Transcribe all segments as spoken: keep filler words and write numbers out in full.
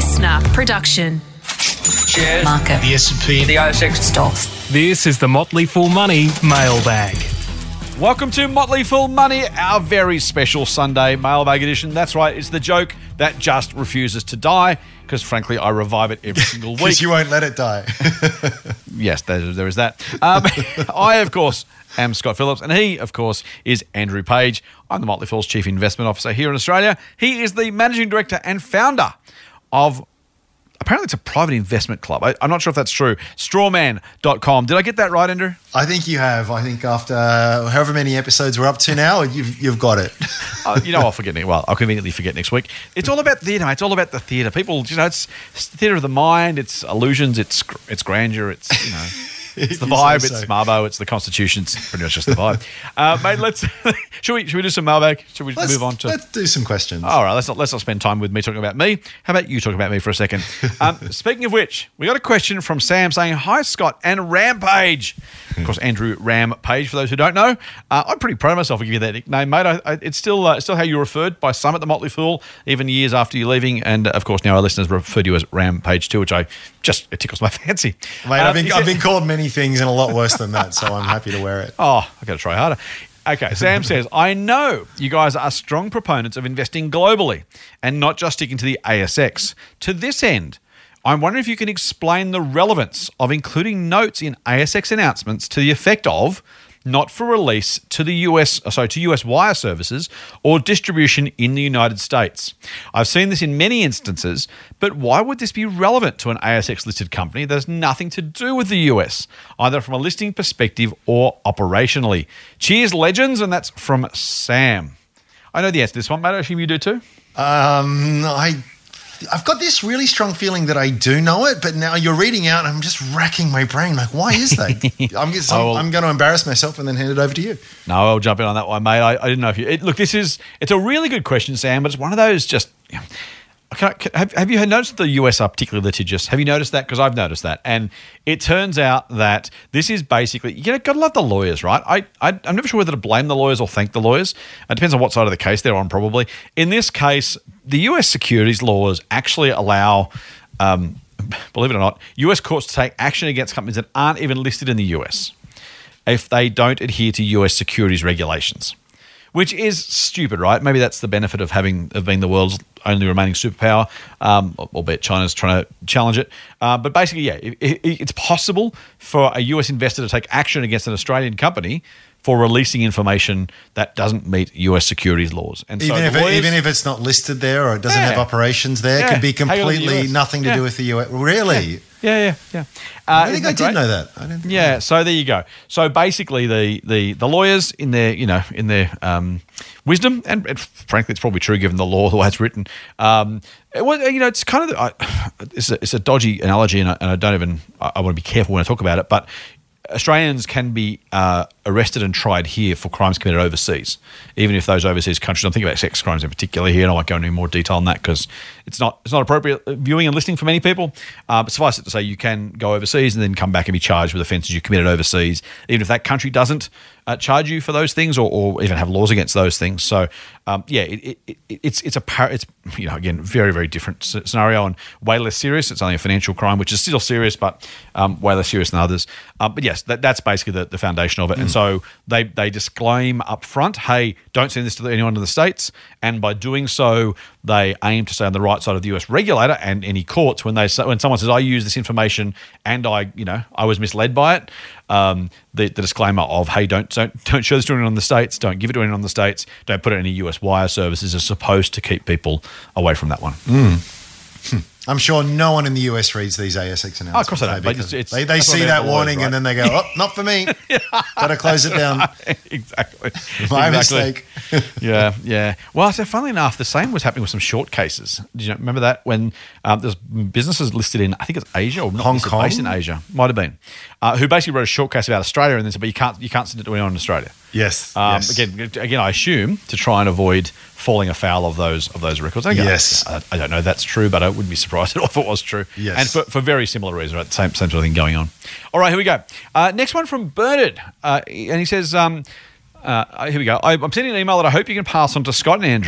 listener production. Shares. Market. The S and P. The A S X. Stocks. This is the Motley Fool Money Mailbag. Welcome to Motley Fool Money, our very special Sunday mailbag edition. That's right, it's the joke that just refuses to die, because frankly, I revive it every single week. Because you won't let it die. Yes, there, there is that. Um, I, of course, am Scott Phillips, and he, of course, is Andrew Page. I'm the Motley Fool's Chief Investment Officer here in Australia. He is the Managing Director and founder of, apparently it's a private investment club. I, I'm not sure if that's true. strawman dot com. Did I get that right, Andrew? I think you have. I think after uh, however many episodes we're up to now, you've you've got it. uh, you know, I'll forget. Well, I'll conveniently forget next week. It's all about theatre, mate. It's all about the theatre. People, you know, it's, it's the theatre of the mind. It's illusions. It's it's grandeur. It's, you know, it's the vibe. so. It's Marbo. It's the Constitution. It's pretty much just the vibe. Uh, mate, let's should we should we do some mailbag? Should we Let's, move on to? let's do some questions. All right, let's not let's not spend time with me talking about me. How about you talking about me for a second? Um, speaking of which, we got a question from Sam saying, "Hi Scott and Rampage." Of course, Andrew Rampage. For those who don't know, uh, I'm pretty proud of myself for giving you that nickname, mate. I, I, it's still uh, still how you're referred by some at the Motley Fool, even years after you leaving. And uh, of course, now our listeners refer to you as Rampage too, which I just it tickles my fancy. Mate, Um, I've been is I've it- been called many things and a lot worse than that, so I'm happy to wear it. Oh, I got to try harder. Okay, Sam says, I know you guys are strong proponents of investing globally and not just sticking to the A S X. To this end, I'm wondering if you can explain the relevance of including notes in A S X announcements to the effect of not for release to the U S, sorry, to U S wire services or distribution in the United States. I've seen this in many instances, but why would this be relevant to an A S X-listed company that has nothing to do with the U S, either from a listing perspective or operationally? Cheers, legends, and that's from Sam. I know the answer to this one, mate. I assume you do too? Um, I. I've got this really strong feeling that I do know it, but now you're reading out and I'm just racking my brain. Like, why is that? I'm, just, I'm, Oh, well- I'm going to embarrass myself and then hand it over to you. No, I'll jump in on that one, mate. I, I didn't know if you... It, look, this is... It's a really good question, Sam, but it's one of those just... Can I, can, have, have you noticed the U S are particularly litigious? Have you noticed that? Because I've noticed that. And it turns out that this is basically... You know, got to love the lawyers, right? I, I, I'm never sure whether to blame the lawyers or thank the lawyers. It depends on what side of the case they're on, probably. In this case, the U S securities laws actually allow... Um, believe it or not, U S courts to take action against companies that aren't even listed in the U S if they don't adhere to U S securities regulations, which is stupid, right? Maybe that's the benefit of having of being the world's only remaining superpower, um, albeit China's trying to challenge it. Uh, but basically, yeah, it, it, it's possible for a U S investor to take action against an Australian company for releasing information that doesn't meet U S securities laws. And Even so if the it, lawyers- even if it's not listed there or it doesn't Yeah. have operations there, Yeah. it could be Hang on to the U completely S. nothing to Yeah. do with the U S. Really? Yeah, yeah, yeah. Uh, I think isn't I that did great? know that. I didn't. Yeah, so there you go. So basically, the the, the lawyers in their you know in their um, wisdom, and, and frankly, it's probably true given the law the way it's written. Um, it was, you know, it's kind of I, it's a, it's a dodgy analogy, and I, and I don't even I, I want to be careful when I talk about it, but Australians can be uh, arrested and tried here for crimes committed overseas, even if those overseas countries. I'm thinking about sex crimes in particular here, and I won't go into any more detail on that because it's not it's not appropriate viewing and listening for many people. Uh, but suffice it to say, you can go overseas and then come back and be charged with offences you committed overseas, even if that country doesn't uh, charge you for those things or, or even have laws against those things. So, um, yeah, it, it, it, it's it's a par- it's you know again very very different scenario and way less serious. It's only a financial crime, which is still serious, but um, way less serious than others. Um, but yes, that, that's basically the, the foundation of it. Mm. And so they they disclaim up front, hey, don't send this to anyone in the States. And by doing so, they aim to stay on the right side of the U S regulator and any courts when they say, when someone says, I use this information and I, you know, I was misled by it. Um, the, the disclaimer of, hey, don't don't don't show this to anyone in the States, don't give it to anyone in the States, don't put it in any U S wire services is supposed to keep people away from that one. Mm. I'm sure no one in the U S reads these A S X announcements. Oh, of course they don't, but because it's- it's- they they that's what see they're that for lawyers, warning right? and then they go, oh, not for me. Got to close it down. Exactly. My Exactly. mistake. yeah, yeah. Well, so funnily enough, the same was happening with some short cases. Did you remember that when um, there's businesses listed in, I think it's Asia or not Hong listed, Kong? based in Asia, might have been, uh, who basically wrote a short case about Australia and then said, but you can't you can't send it to anyone in Australia. Yes. Um, yes. Again, again, I assume to try and avoid falling afoul of those of those records. Again, Yes. I, I don't know if that's true, but I wouldn't be surprised at all if it was true. Yes. And for, for very similar reasons, right? Same, same sort of thing going on. All right, here we go. Uh, next one from Bernard. Uh, and he says, um, uh, here we go. I, I'm sending an email that I hope you can pass on to Scott and Andrew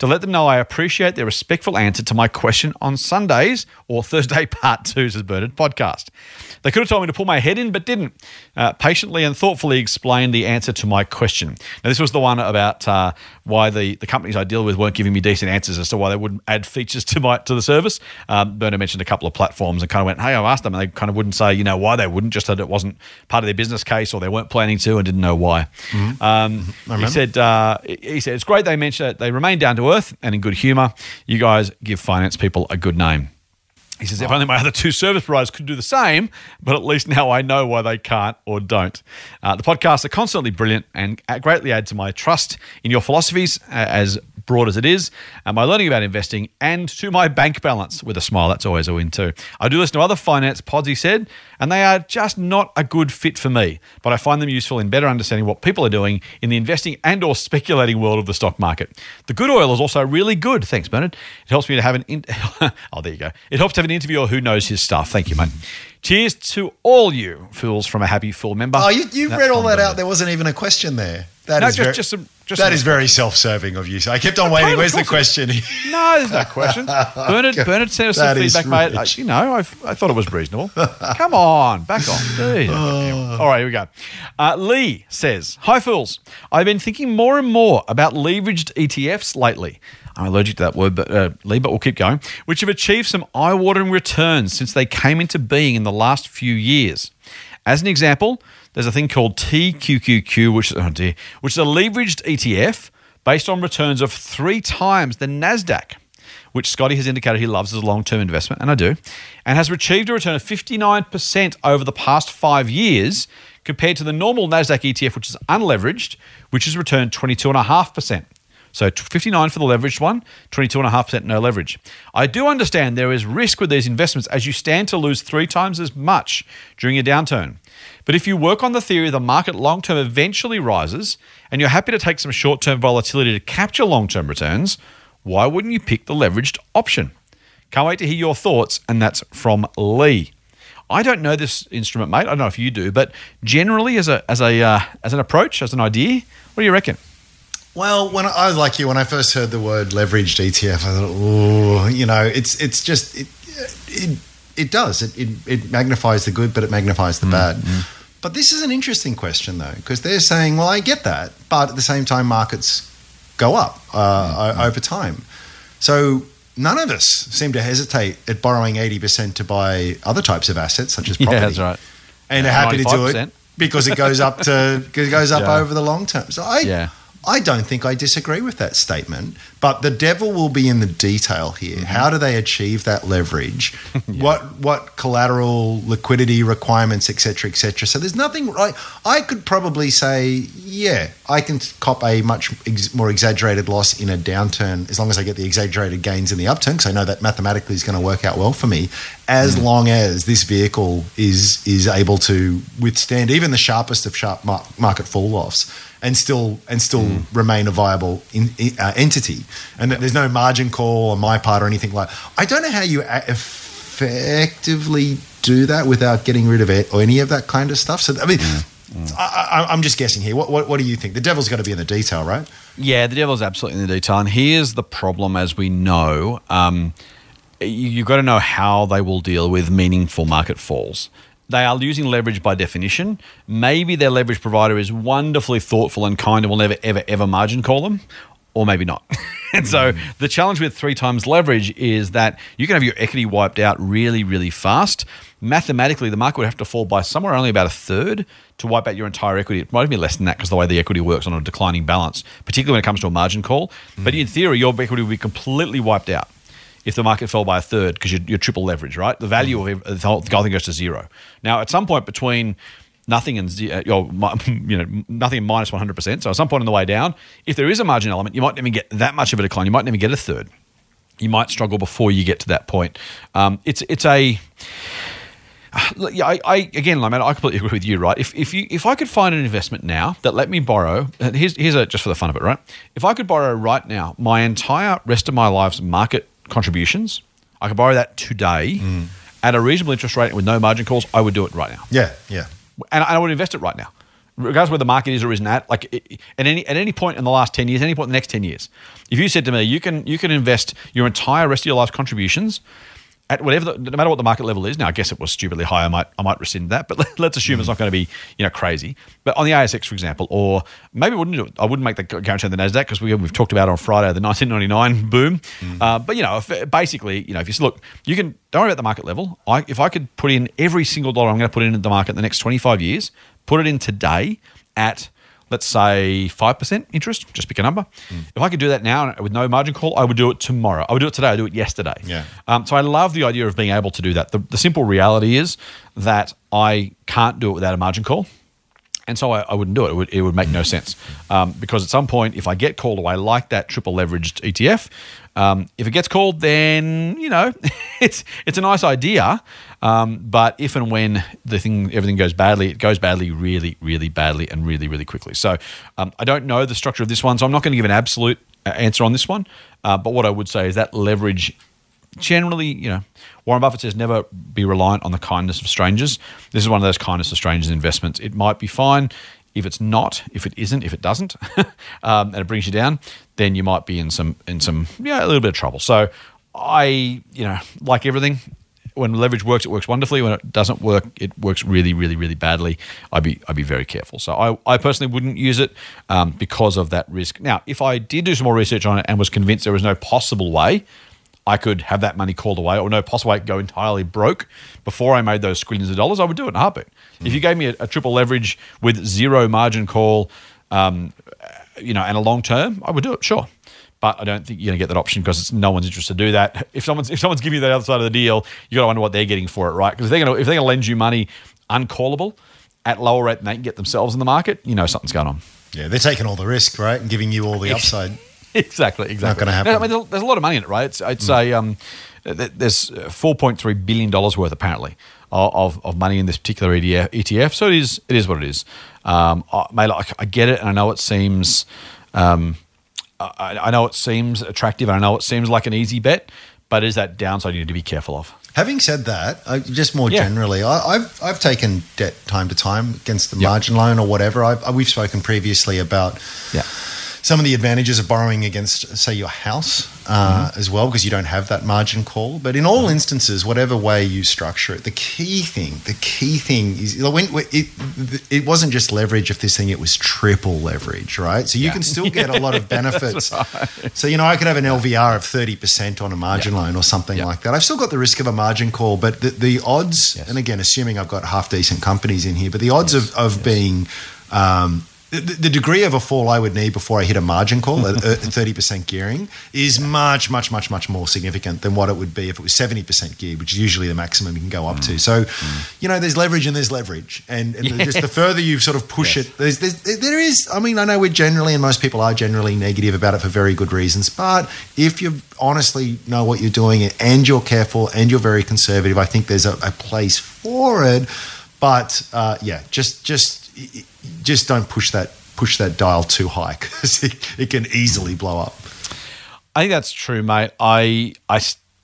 to let them know I appreciate their respectful answer to my question on Sundays or Thursday part two, says Bernard, podcast. They could have told me to pull my head in, but didn't. Uh, patiently and thoughtfully explained the answer to my question. Now, this was the one about uh, why the, the companies I deal with weren't giving me decent answers as to why they wouldn't add features to my to the service. Um, Bernard mentioned a couple of platforms and kind of went, hey, I asked them, and they kind of wouldn't say, you know, why they wouldn't, just that it wasn't part of their business case or they weren't planning to and didn't know why. Mm-hmm. Um, he said, uh, he said, it's great they mentioned it. They remain down to earth and in good humour. You guys give finance people a good name. He says, if only my other two service providers could do the same, but at least now I know why they can't or don't. Uh, the podcasts are constantly brilliant and greatly add to my trust in your philosophies, uh, as broad as it is, and my learning about investing, and to my bank balance, with a smile. That's always a win too. I do listen to other finance pods, he said, and they are just not a good fit for me, but I find them useful in better understanding what people are doing in the investing and or speculating world of the stock market. The good oil is also really good. Thanks, Bernard. It helps me to have an... In- oh, there you go. It helps to have an interviewer who knows his stuff. Thank you, mate. Cheers to all you fools from a Happy Fool member. Oh, you, you read all that out. There wasn't even a question there. That no, is just, very, just some... Just that some is very self-serving of you. So I kept on waiting. Where's the question? No, there's no question. Bernard, Bernard sent us some feedback, mate. I, you know, I've, I thought it was reasonable. Come on, back off. Jeez. All right, here we go. Uh, Lee says, hi, fools. I've been thinking more and more about leveraged E T Fs lately. I'm allergic to that word, but uh, Lee, but we'll keep going, which have achieved some eye-watering returns since they came into being in the last few years. As an example, there's a thing called T Q Q Q, which, oh dear, which is a leveraged E T F based on returns of three times the NASDAQ, which Scotty has indicated he loves as a long-term investment, and I do, and has achieved a return of fifty-nine percent over the past five years compared to the normal NASDAQ E T F, which is unleveraged, which has returned twenty-two point five percent. So fifty-nine for the leveraged one, twenty-two point five percent no leverage. I do understand there is risk with these investments as you stand to lose three times as much during a downturn. But if you work on the theory the market long-term eventually rises and you're happy to take some short-term volatility to capture long-term returns, why wouldn't you pick the leveraged option? Can't wait to hear your thoughts, and that's from Lee. I don't know this instrument, mate. I don't know if you do, but generally as a as a uh, as an approach, as an idea, what do you reckon? Well, when I, I was like you, when I first heard the word leveraged E T F, I thought, oh, you know, it's it's just it it, it does it, it it magnifies the good, but it magnifies the bad. Mm-hmm. But this is an interesting question though, because they're saying, well, I get that, but at the same time, markets go up uh, mm-hmm. over time. So none of us seem to hesitate at borrowing eighty percent to buy other types of assets, such as property. Yeah, that's right. And yeah, are happy to do it because it goes up to it goes up yeah. over the long term. So I. Yeah. I don't think I disagree with that statement, but the devil will be in the detail here. Mm-hmm. How do they achieve that leverage? yeah. What what collateral, liquidity requirements, et cetera, et cetera. So there's nothing right. I could probably say, yeah, I can cop a much ex- more exaggerated loss in a downturn as long as I get the exaggerated gains in the upturn, because I know that mathematically is going to work out well for me, as mm. long as this vehicle is is able to withstand even the sharpest of sharp mar- market fall-offs. And still, and still mm. remain a viable in, uh, entity, and that there's no margin call on my part or anything like. I don't know how you effectively do that without getting rid of it or any of that kind of stuff. So, I mean, mm. Mm. I, I, I'm just guessing here. What, what, what do you think? The devil's got to be in the detail, right? Yeah, the devil's absolutely in the detail. And here's the problem, as we know, um, you, you've got to know how they will deal with meaningful market falls. They are using leverage by definition. Maybe their leverage provider is wonderfully thoughtful and kind and will never, ever, ever margin call them, or maybe not. And so the challenge with three times leverage is that you can have your equity wiped out really, really fast. Mathematically, the market would have to fall by somewhere only about a third to wipe out your entire equity. It might even be less than that because the way the equity works on a declining balance, particularly when it comes to a margin call. Mm. But in theory, your equity would be completely wiped out if the market fell by a third, because you're, you're triple leverage, right? The value of the whole, the whole thing goes to zero. Now, at some point between nothing and you know, nothing and minus one hundred percent, so at some point on the way down, if there is a margin element, you might not even get that much of a decline. You might not even get a third. You might struggle before you get to that point. Um, it's it's a yeah. I, I again, like, man, I completely agree with you, right? If if you if I could find an investment now that let me borrow, and here's here's a, just for the fun of it, right? If I could borrow right now my entire rest of my life's market contributions, I could borrow that today mm. at a reasonable interest rate with no margin calls, I would do it right now. Yeah, yeah. And I would invest it right now. regardless of where the market is or isn't at, like it, at any at any point in the last ten years, any point in the next ten years, if you said to me, you can you can invest your entire rest of your life contributions at whatever, the, no matter what the market level is. Now, I guess it was stupidly high. I might I might rescind that, but let, let's assume mm. it's not going to be you know crazy. But on the A S X, for example, or maybe I wouldn't do it. I wouldn't make the guarantee on the Nasdaq because we, we've talked about it on Friday the nineteen ninety-nine boom. Mm. Uh, but you know, if, basically, you know, if you look, you can don't worry about the market level. I, if I could put in every single dollar I'm going to put in the market in the next twenty-five years, put it in today at, let's say, five percent interest, just pick a number. Mm. If I could do that now with no margin call, I would do it tomorrow. I would do it today. I would do it yesterday. Yeah. Um, so I love the idea of being able to do that. The, the simple reality is that I can't do it without a margin call. And so I, I wouldn't do it. It would, it would make no sense. Um, because at some point, if I get called away like that triple leveraged E T F, um, if it gets called, then, you know, it's it's a nice idea. Um, but if and when the thing, everything goes badly, it goes badly really, really badly and really, really quickly. So um, I don't know the structure of this one, so I'm not going to give an absolute answer on this one. Uh, but what I would say is that leverage generally, you know, Warren Buffett says never be reliant on the kindness of strangers. This is one of those kindness of strangers investments. It might be fine. If it's not, if it isn't, if it doesn't, um, and it brings you down, then you might be in some, in some, yeah, a little bit of trouble. So I, you know, like everything, when leverage works, it works wonderfully. When it doesn't work, it works really, really, really badly. I'd be, I'd be very careful. So I, I personally wouldn't use it um, because of that risk. Now, if I did do some more research on it and was convinced there was no possible way I could have that money called away or no possible way to go entirely broke before I made those squillions of dollars, I would do it in a heartbeat. Mm. If you gave me a, a triple leverage with zero margin call, um, you know, and a long term, I would do it, sure. But I don't think you're going to get that option because it's, no one's interested to do that. If someone's if someone's giving you that other side of the deal, you got to wonder what they're getting for it, right? Because if they're going to if they're going to lend you money uncallable at lower rate than they can get themselves in the market, you know something's going on. Yeah, they're taking all the risk, right, and giving you all the upside. Exactly, exactly. Not going to happen. I mean, there's a lot of money in it, right? It's, it's mm. a um, there's four point three billion dollars worth apparently of, of money in this particular E T F. So it is it is what it is. Um, I, mate, I, I get it, and I know it seems um, I, I know it seems attractive, and I know it seems like an easy bet, but it is that downside you need to be careful of. Having said that, I, just more yeah. generally, I, I've I've taken debt time to time against the yep. margin loan or whatever. I've, we've spoken previously about. Yeah. Some of the advantages of borrowing against, say, your house uh, mm-hmm. as well, because you don't have that margin call. But in all instances, whatever way you structure it, the key thing, the key thing is when it it wasn't just leverage of this thing; it was triple leverage, right? So you yeah. can still get a lot of benefits. Right. So you know, I could have an L V R of thirty percent on a margin yeah. loan or something yeah. like that. I've still got the risk of a margin call, but the, the odds, yes. and again, assuming I've got half decent companies in here, but the odds yes. of of yes. being um, The, the degree of a fall I would need before I hit a margin call at thirty percent gearing is much, much, much, much more significant than what it would be if it was seventy percent geared, which is usually the maximum you can go up mm. to. So, mm. you know, there's leverage and there's leverage. And, and yes. just the further you sort of push yes. it, there's, there's, there is, I mean, I know we're generally, and most people are generally negative about it for very good reasons, but if you honestly know what you're doing and you're careful and you're very conservative, I think there's a, a place for it. But, uh, yeah, just just... just don't push that push that dial too high because it, it can easily blow up. I think that's true, mate. I I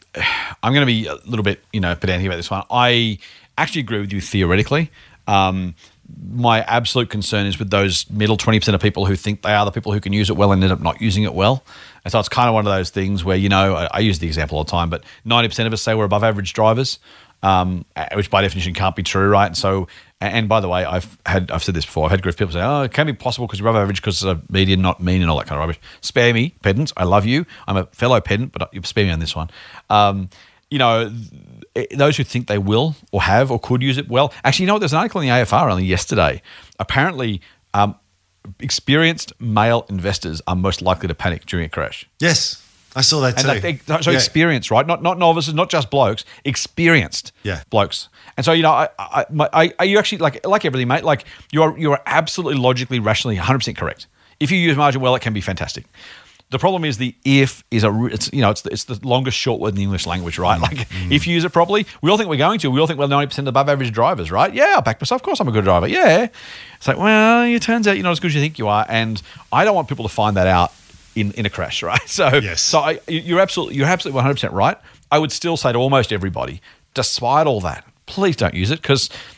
I'm going to be a little bit you know pedantic about this one. I actually agree with you theoretically. Um, my absolute concern is with those middle twenty percent of people who think they are the people who can use it well and end up not using it well. And so it's kind of one of those things where you know I, I use the example all the time, but ninety percent of us say we're above average drivers. Um, which by definition can't be true, right? And so, and by the way, I've had I've said this before. I've had people say, "Oh, it can be possible because you're above average because it's a median, not mean, and all that kind of rubbish." Spare me, pedants. I love you. I'm a fellow pedant, but you spare me on this one. Um, you know, th- those who think they will or have or could use it well. Actually, you know what? There's an article in the A F R only yesterday. Apparently, um, experienced male investors are most likely to panic during a crash. Yes. I saw that too. And like they, so yeah. experienced, right? Not not novices, not just blokes, experienced yeah. blokes. And so, you know, I, I, my, I, are you actually, like like everything, mate, like you are, you are absolutely logically, rationally one hundred percent correct. If you use margin well, it can be fantastic. The problem is the if is a, it's, you know, it's the, it's the longest short word in the English language, right? Like mm. if you use it properly, we all think we're going to. We all think we're ninety percent above average drivers, right? Yeah, I'll back myself. Of course I'm a good driver. Yeah. It's like, well, it turns out you're not as good as you think you are. And I don't want people to find that out in, in a crash, right? So, yes. so I, you're absolutely, you're absolutely one hundred percent right. I would still say to almost everybody, despite all that, please don't use it because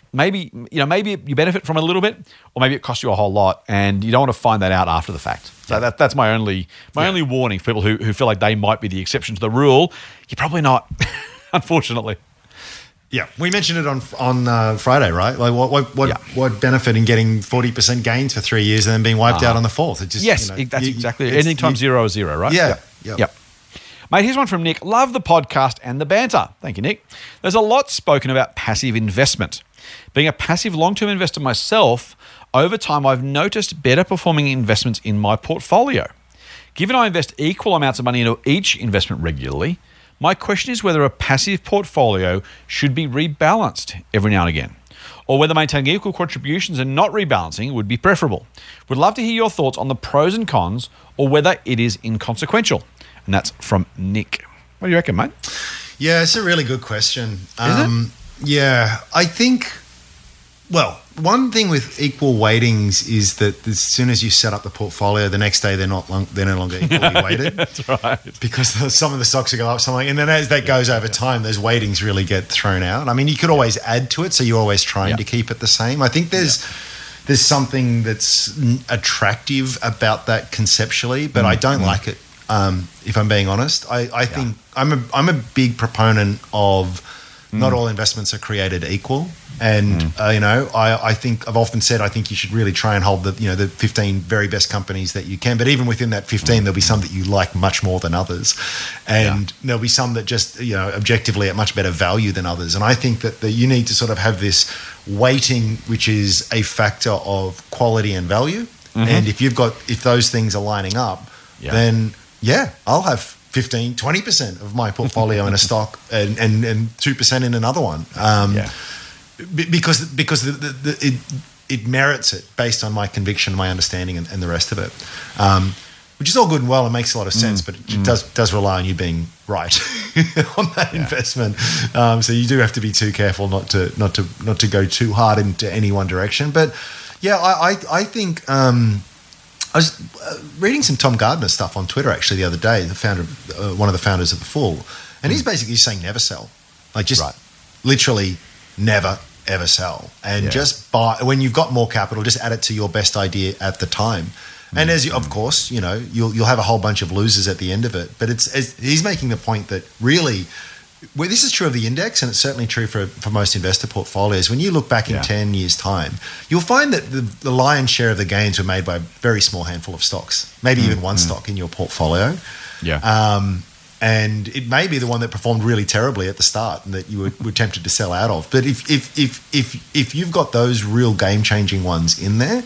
maybe you know maybe you benefit from it a little bit, or maybe it costs you a whole lot, and you don't want to find that out after the fact. So yeah. that, that's my only my yeah. only warning for people who, who feel like they might be the exception to the rule. You're probably not, unfortunately. Yeah, we mentioned it on on uh, Friday, right? Like, what what what, yeah. what benefit in getting forty percent gains for three years and then being wiped uh-huh. out on the fourth? It just, yes, you know, that's you, exactly it. Anything times zero is zero, right? Yeah. Yep. Yep. yep. Mate, here's one from Nick. Love the podcast and the banter. Thank you, Nick. There's a lot spoken about passive investment. Being a passive long-term investor myself, over time I've noticed better performing investments in my portfolio. Given I invest equal amounts of money into each investment regularly, my question is whether a passive portfolio should be rebalanced every now and again, or whether maintaining equal contributions and not rebalancing would be preferable. Would love to hear your thoughts on the pros and cons, or whether it is inconsequential. And that's from Nick. What do you reckon, mate? Yeah, it's a really good question. Is um, it? Yeah, I think, well, one thing with equal weightings is that as soon as you set up the portfolio, the next day they're not long, they're no longer equally weighted. Yeah, that's right. Because the, some of the stocks will go up, something, and then as that goes over time, those weightings really get thrown out. I mean, you could always add to it, so you're always trying yeah. to keep it the same. I think there's yeah. there's something that's attractive about that conceptually, but mm-hmm. I don't mm-hmm. like it. Um, if I'm being honest, I, I think yeah. I'm a I'm a big proponent of mm. not all investments are created equal. And, mm. uh, you know, I, I think I've often said I think you should really try and hold the, you know, the fifteen very best companies that you can. But even within that fifteen, mm. there'll be some that you like much more than others. And yeah. there'll be some that just, you know, objectively at much better value than others. And I think that the, you need to sort of have this weighting, which is a factor of quality and value. Mm-hmm. And if you've got, if those things are lining up, yeah. then, yeah, I'll have fifteen, twenty percent of my portfolio in a stock and, and, and two percent in another one. Um, yeah. Because because the, the, the, it it merits it based on my conviction, my understanding, and, and the rest of it, um, which is all good and well and makes a lot of sense. Mm, but it mm. does does rely on you being right on that yeah. investment. Um, so you do have to be too careful not to not to not to go too hard into any one direction. But yeah, I I, I think um, I was reading some Tom Gardner stuff on Twitter actually the other day. The founder, uh, one of the founders of The Fool, and mm. he's basically saying never sell, like just right. literally never. ever sell and yeah. just buy when you've got more capital, just add it to your best idea at the time. Mm-hmm. And as you, of course, you know, you'll you'll have a whole bunch of losers at the end of it. But it's, it's he's making the point that really, well, this is true of the index, and it's certainly true for for most investor portfolios. When you look back in yeah. ten years' time, you'll find that the, the lion's share of the gains were made by a very small handful of stocks, maybe mm-hmm. even one stock in your portfolio. Yeah. Um, And it may be the one that performed really terribly at the start and that you were, were tempted to sell out of. But if if if if if you've got those real game changing ones in there,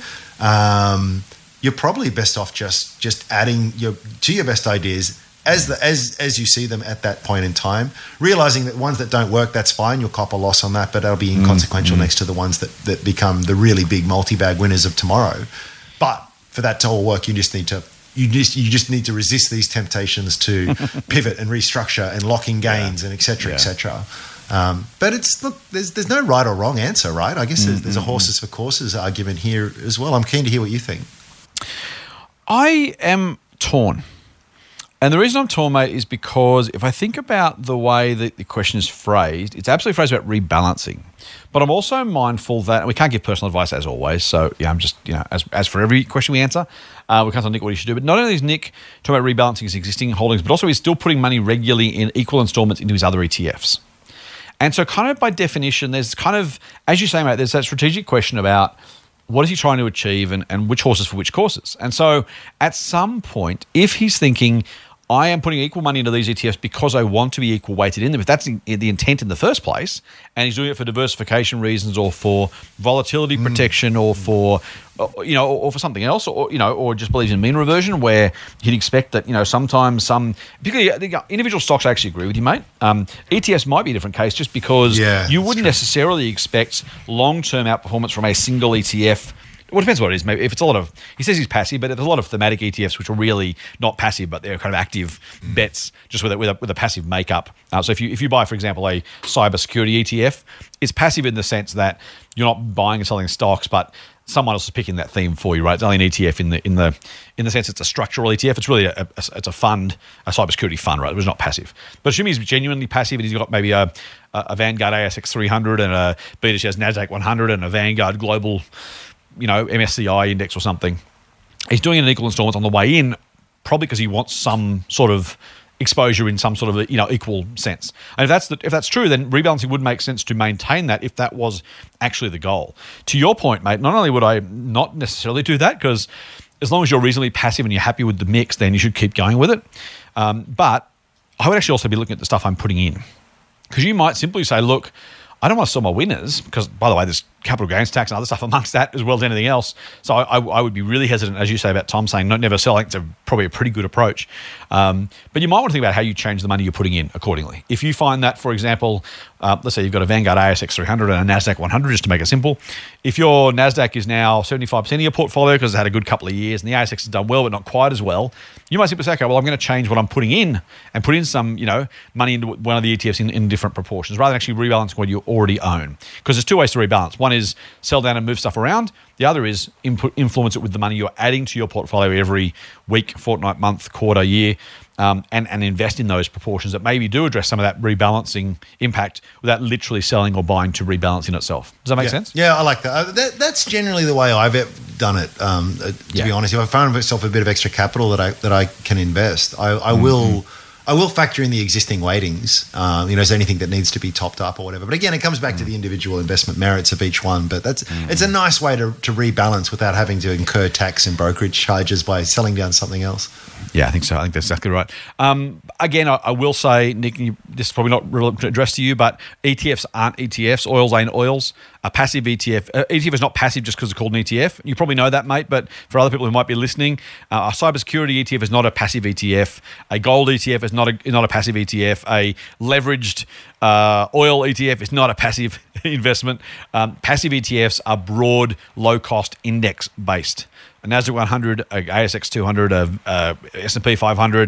um, you're probably best off just just adding your to your best ideas as the as as you see them at that point in time. Realizing that ones that don't work, that's fine. You'll cop a loss on that, but that'll be inconsequential mm-hmm. next to the ones that that become the really big multi bag winners of tomorrow. But for that to all work, you just need to. You just you just need to resist these temptations to pivot and restructure and lock in gains yeah. and et cetera, yeah. et cetera. Um, but it's look, there's there's no right or wrong answer, right? I guess mm-hmm. there's, there's a horses for courses argument here as well. I'm keen to hear what you think. I am torn. And the reason I'm torn, mate, is because if I think about the way that the question is phrased, it's absolutely phrased about rebalancing. But I'm also mindful that, and we can't give personal advice as always, so yeah, I'm just, you know, as as for every question we answer, uh, we can't tell Nick what he should do. But not only is Nick talking about rebalancing his existing holdings, but also he's still putting money regularly in equal installments into his other E T Fs. And so kind of by definition, there's kind of, as you say, mate, there's that strategic question about what is he trying to achieve and, and which horses for which courses. And so at some point, if he's thinking, I am putting equal money into these E T Fs because I want to be equal weighted in them, if that's the intent in the first place, and he's doing it for diversification reasons or for volatility mm. protection or for, you know, or for something else, or, you know, or just believes in mean reversion, where he'd expect that, you know, sometimes some, particularly individual stocks, I actually agree with you, mate. Um, E T Fs might be a different case just because yeah, you wouldn't necessarily expect long-term outperformance from a single E T F Well, it depends what it is. Maybe if it's a lot of, he says he's passive, but there's a lot of thematic E T Fs which are really not passive, but they're kind of active mm. bets, just with a, with a, with a passive makeup. Uh, so if you if you buy, for example, a cybersecurity E T F, it's passive in the sense that you're not buying and selling stocks, but someone else is picking that theme for you, right? It's only an E T F in the in the in the sense it's a structural E T F. It's really a, a it's a fund, a cybersecurity fund, right? It was not passive. But assuming he's genuinely passive and he's got maybe a a Vanguard A S X three hundred and a B T C S Nasdaq one hundred and a Vanguard Global, you know, M S C I index or something. He's doing it in equal installments on the way in, probably because he wants some sort of exposure in some sort of a, you know, equal sense. And if that's the, if that's true, then rebalancing would make sense to maintain that if that was actually the goal. To your point, mate, not only would I not necessarily do that, because as long as you're reasonably passive and you're happy with the mix, then you should keep going with it. Um, but I would actually also be looking at the stuff I'm putting in. Because you might simply say, look, I don't want to sell my winners because, by the way, there's capital gains tax and other stuff amongst that as well as anything else. So I, I would be really hesitant, as you say about Tom saying, not never sell. I think it's a, probably a pretty good approach. Um, but you might want to think about how you change the money you're putting in accordingly. If you find that, for example, uh, let's say you've got a Vanguard A S X three hundred and a Nasdaq one hundred, just to make it simple. If your Nasdaq is now seventy-five percent of your portfolio because it's had a good couple of years and the A S X has done well but not quite as well, you might simply say, okay, well, I'm going to change what I'm putting in and put in some, you know, money into one of the E T Fs in, in different proportions rather than actually rebalancing what you already own. Because there's two ways to rebalance. One is sell down and move stuff around. The other is input, influence it with the money you're adding to your portfolio every week, fortnight, month, quarter, year, um, and, and invest in those proportions that maybe do address some of that rebalancing impact without literally selling or buying to rebalance in itself. Does that make yeah. sense? Yeah, I like that. Uh, that. That's generally the way I've done it, um, uh, to yeah. be honest. If I find myself a bit of extra capital that I that I can invest, I, I mm-hmm. will... I will factor in the existing weightings, um, you know, is there anything that needs to be topped up or whatever. But again, it comes back mm. to the individual investment merits of each one. But that's mm. it's a nice way to, to rebalance without having to incur tax and brokerage charges by selling down something else. Yeah, I think so. I think that's exactly right. Um, again, I, I will say, Nick, you, this is probably not relevant addressed to you, but E T Fs aren't E T Fs. Oils ain't oils. A passive E T F. Uh, E T F is not passive just because it's called an E T F. You probably know that, mate, but for other people who might be listening, uh, a cybersecurity E T F is not a passive E T F. A gold E T F is not a, not a passive E T F. A leveraged uh, oil E T F is not a passive investment. Um, passive E T Fs are broad, low-cost, index-based. A Nasdaq one hundred, a A S X two hundred, a, a S and P five hundred,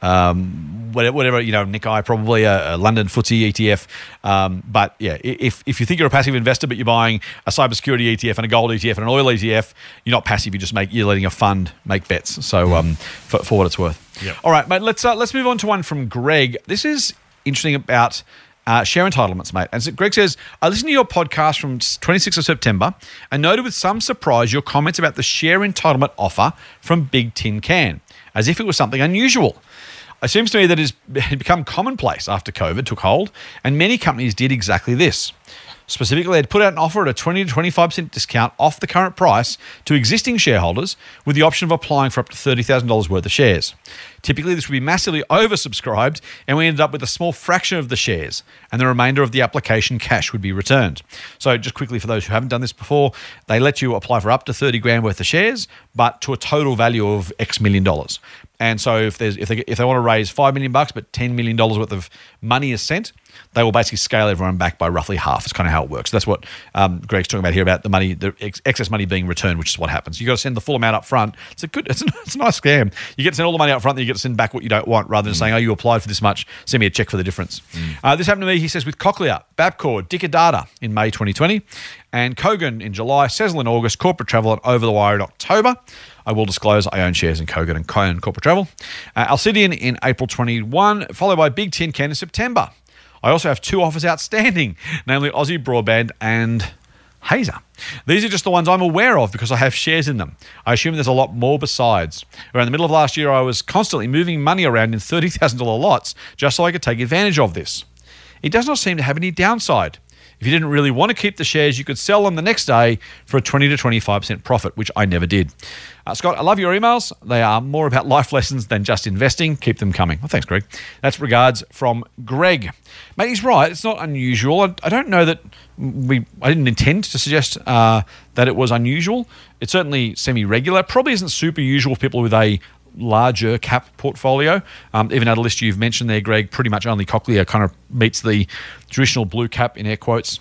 um, whatever, whatever, you know, Nikkei probably, a, a London F T S E E T F. Um, but yeah, if if you think you're a passive investor, but you're buying a cybersecurity E T F and a gold E T F and an oil E T F, you're not passive. You just make you're letting a fund make bets. So um, for, for what it's worth. Yep. All right, mate. Let's uh, let's move on to one from Greg. This is interesting about. Uh, share entitlements, mate. And so Greg says, I listened to your podcast from twenty-sixth of September and noted with some surprise your comments about the share entitlement offer from Big Tin Can, as if it was something unusual. It seems to me that it has become commonplace after COVID took hold, and many companies did exactly this. Specifically, they'd put out an offer at a twenty to twenty-five percent discount off the current price to existing shareholders with the option of applying for up to thirty thousand dollars worth of shares. Typically, this would be massively oversubscribed, and we ended up with a small fraction of the shares, and the remainder of the application cash would be returned. So just quickly, for those who haven't done this before, they let you apply for up to thirty grand worth of shares, but to a total value of X million dollars. And so if there's if they if they want to raise five million bucks, but ten million dollars worth of money is sent, they will basically scale everyone back by roughly half. It's kind of how it works. That's what um, Greg's talking about here about the money, the ex- excess money being returned, which is what happens. You got to send the full amount up front. It's a good, it's a, it's a nice scam. You get to send all the money up front, then you get to send back what you don't want, rather than mm. saying, "Oh, you applied for this much. Send me a check for the difference." Mm. Uh, this happened to me. He says with Cochlear, Bapcor, Dicadata in May twenty twenty, and Kogan in July, Sezzle in August, Corporate Travel and Over the Wire in October. I will disclose I own shares in Kogan and Kogan Corporate Travel. Uh, Alcidion in April twenty-one, followed by Big Tin Can in September. I also have two offers outstanding, namely Aussie Broadband and Hazer. These are just the ones I'm aware of because I have shares in them. I assume there's a lot more besides. Around the middle of last year, I was constantly moving money around in thirty thousand dollars lots just so I could take advantage of this. It does not seem to have any downside. If you didn't really want to keep the shares, you could sell them the next day for a twenty to twenty-five percent profit, which I never did. Uh, Scott, I love your emails. They are more about life lessons than just investing. Keep them coming. Well, thanks, Greg. That's regards from Greg. Mate, he's right. It's not unusual. I, I don't know that we. I didn't intend to suggest uh, that it was unusual. It's certainly semi-regular. Probably isn't super usual for people with a larger cap portfolio. Um, even out of the list you've mentioned there, Greg, pretty much only Cochlear kind of meets the traditional blue cap in air quotes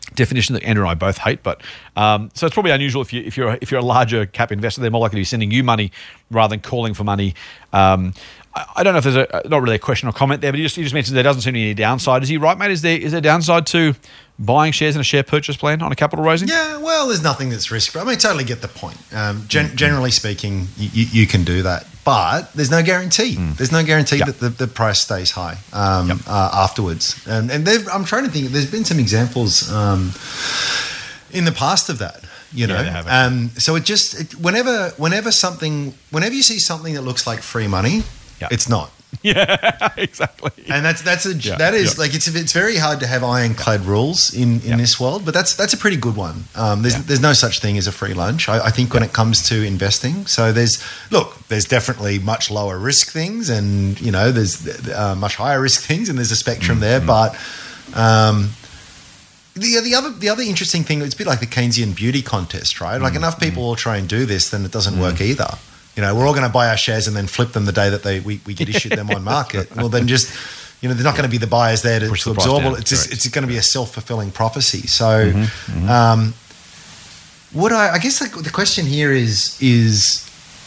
definition that Andrew and I both hate, but um, so it's probably unusual if you if you're if you're a larger cap investor, they're more likely to be sending you money rather than calling for money. Um, I, I don't know if there's a not really a question or comment there, but you just you just mentioned there doesn't seem to be any downside. Is he right, mate? Is there is there downside to buying shares in a share purchase plan on a capital raising? Yeah, well, there's nothing that's risk. I mean, totally get the point. Um, gen- mm. Generally speaking, you, you, you can do that, but there's no guarantee. Mm. There's no guarantee yep. that the, the price stays high um, yep. uh, afterwards. And, and I'm trying to think. There's been some examples um, in the past of that. You know, yeah, um, so it just it, whenever whenever something whenever you see something that looks like free money, yep. it's not. Yeah, exactly. And that's that's a yeah, that is yeah. like it's it's very hard to have ironclad rules in, in yeah. this world, but that's that's a pretty good one. Um, there's yeah. there's no such thing as a free lunch. I, I think yeah. when it comes to investing, so there's look, there's definitely much lower risk things, and you know there's uh, much higher risk things, and there's a spectrum mm-hmm. there. But um, the the other the other interesting thing, it's a bit like the Keynesian beauty contest, right? Like mm-hmm. enough people will try and do this, then it doesn't mm-hmm. work either. You know, we're all going to buy our shares and then flip them the day that they we, we get issued them on market. Right. Well, then just, you know, they're not going to be the buyers there to, to the absorb it. It's just, it's going to be a self-fulfilling prophecy. So, mm-hmm, mm-hmm. Um, what I, I guess the, the question here is is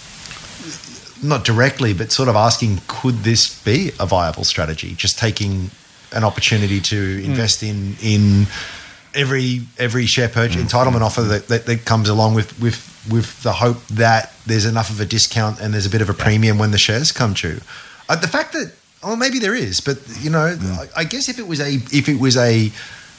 not directly, but sort of asking, could this be a viable strategy? Just taking an opportunity to invest mm. in in every every share purchase mm. entitlement offer that, that, that comes along with with. with the hope that there's enough of a discount and there's a bit of a premium when the shares come due. Uh, the fact that, well, maybe there is, but you know, mm. I, I guess if it was a if it was a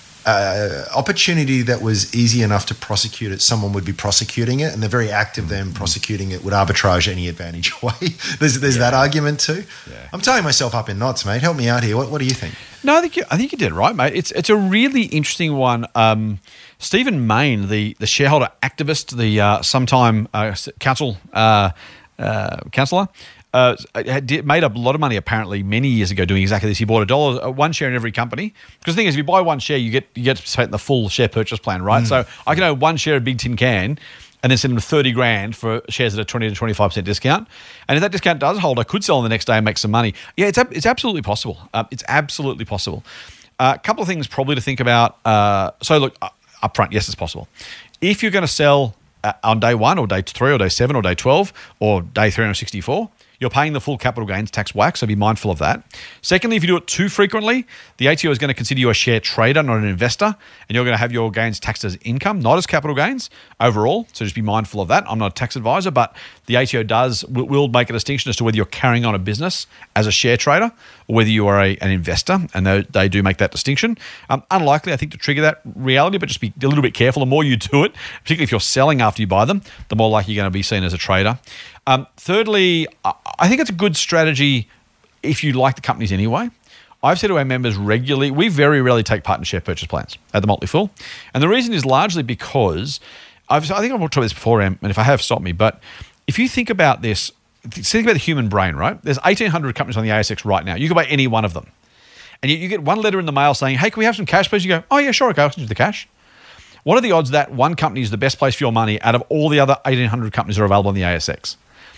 uh, opportunity that was easy enough to prosecute it, someone would be prosecuting it, and the very act of mm. them prosecuting it would arbitrage any advantage away. there's there's yeah. that argument too. Yeah. I'm tying myself up in knots, mate. Help me out here. What what do you think? No, I think you, I think you did right, mate. It's it's a really interesting one. Um, Stephen Mayne, the, the shareholder activist, the uh, sometime uh, council uh, uh, councillor, uh, had, made a lot of money apparently many years ago doing exactly this. He bought a dollar, one share in every company. Because the thing is, if you buy one share, you get you get to participate in the full share purchase plan, right? Mm. So I can own one share of Big Tin Can and then send them thirty grand for shares at a twenty to twenty-five percent discount. And if that discount does hold, I could sell them the next day and make some money. Yeah, it's it's absolutely possible. Uh, it's absolutely possible. A uh, couple of things probably to think about. Uh, so look, uh, upfront, yes, it's possible. If you're going to sell uh, on day one or day three or day seven or day twelve or day three hundred sixty-four, you're paying the full capital gains tax whack, so be mindful of that. Secondly, if you do it too frequently, the A T O is going to consider you a share trader, not an investor, and you're going to have your gains taxed as income, not as capital gains overall, so just be mindful of that. I'm not a tax advisor, but the A T O does will, will make a distinction as to whether you're carrying on a business as a share trader or whether you are a, an investor, and they, they do make that distinction. Um, unlikely, I think, to trigger that reality, but just be a little bit careful. The more you do it, particularly if you're selling after you buy them, the more likely you're going to be seen as a trader. Um, thirdly, I think it's a good strategy if you like the companies anyway. I've said to our members regularly, we very rarely take part in share purchase plans at the Motley Fool. And the reason is largely because, I've, I think I've talked about this before, and if I have, stop me, but if you think about this, think about the human brain, right? There's eighteen hundred companies on the A S X right now. You can buy any one of them. And you, you get one letter in the mail saying, hey, can we have some cash, please? You go, oh, yeah, sure, okay, I'll send you the cash. What are the odds that one company is the best place for your money out of all the other eighteen hundred companies that are available on the A S X?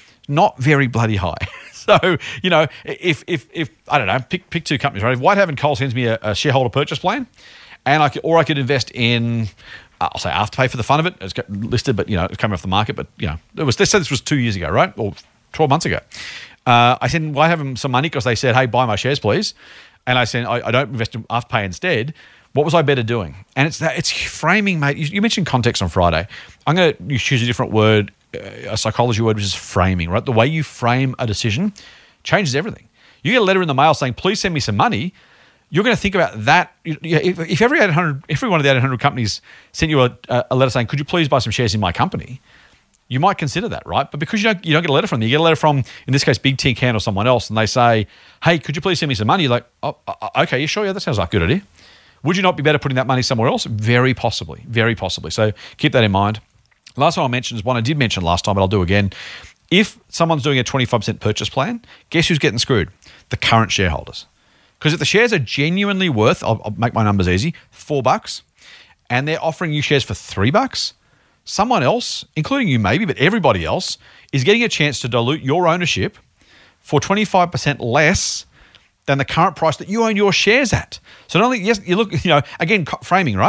Not very bloody high. So, you know, if, if, if I don't know, pick pick two companies, right? If Whitehaven Coal sends me a, a shareholder purchase plan, and I could, or I could invest in, uh, I'll say Afterpay for the fun of it. It's got listed, but, you know, it's coming off the market. But, you know, it was, let's say this was two years ago, right? Or twelve months ago. Uh, I sent Whitehaven some money because they said, hey, buy my shares, please. And I said, I, I don't invest in Afterpay instead. What was I better doing? And it's that it's framing, mate. You, you mentioned context on Friday. I'm going to choose a different word, a psychology word, which is framing, right? The way you frame a decision changes everything. You get a letter in the mail saying, please send me some money. You're going to think about that. If, if every eight hundred, every one of the eight hundred companies sent you a, a letter saying, could you please buy some shares in my company? You might consider that, right? But because you don't, you don't get a letter from them, you get a letter from, in this case, Big Tin Can or someone else, and they say, hey, could you please send me some money? You're like, oh, okay, you sure? Yeah, that sounds like a good idea. Would you not be better putting that money somewhere else? Very possibly, very possibly. So keep that in mind. Last one I'll mention is one I did mention last time, but I'll do again. If someone's doing a twenty-five percent purchase plan, guess who's getting screwed? The current shareholders. Because if the shares are genuinely worth, I'll, I'll make my numbers easy, four bucks, and they're offering you shares for three bucks, someone else, including you maybe, but everybody else, is getting a chance to dilute your ownership for twenty-five percent less than the current price that you own your shares at. So not only, yes, you look, you know, again, framing, right?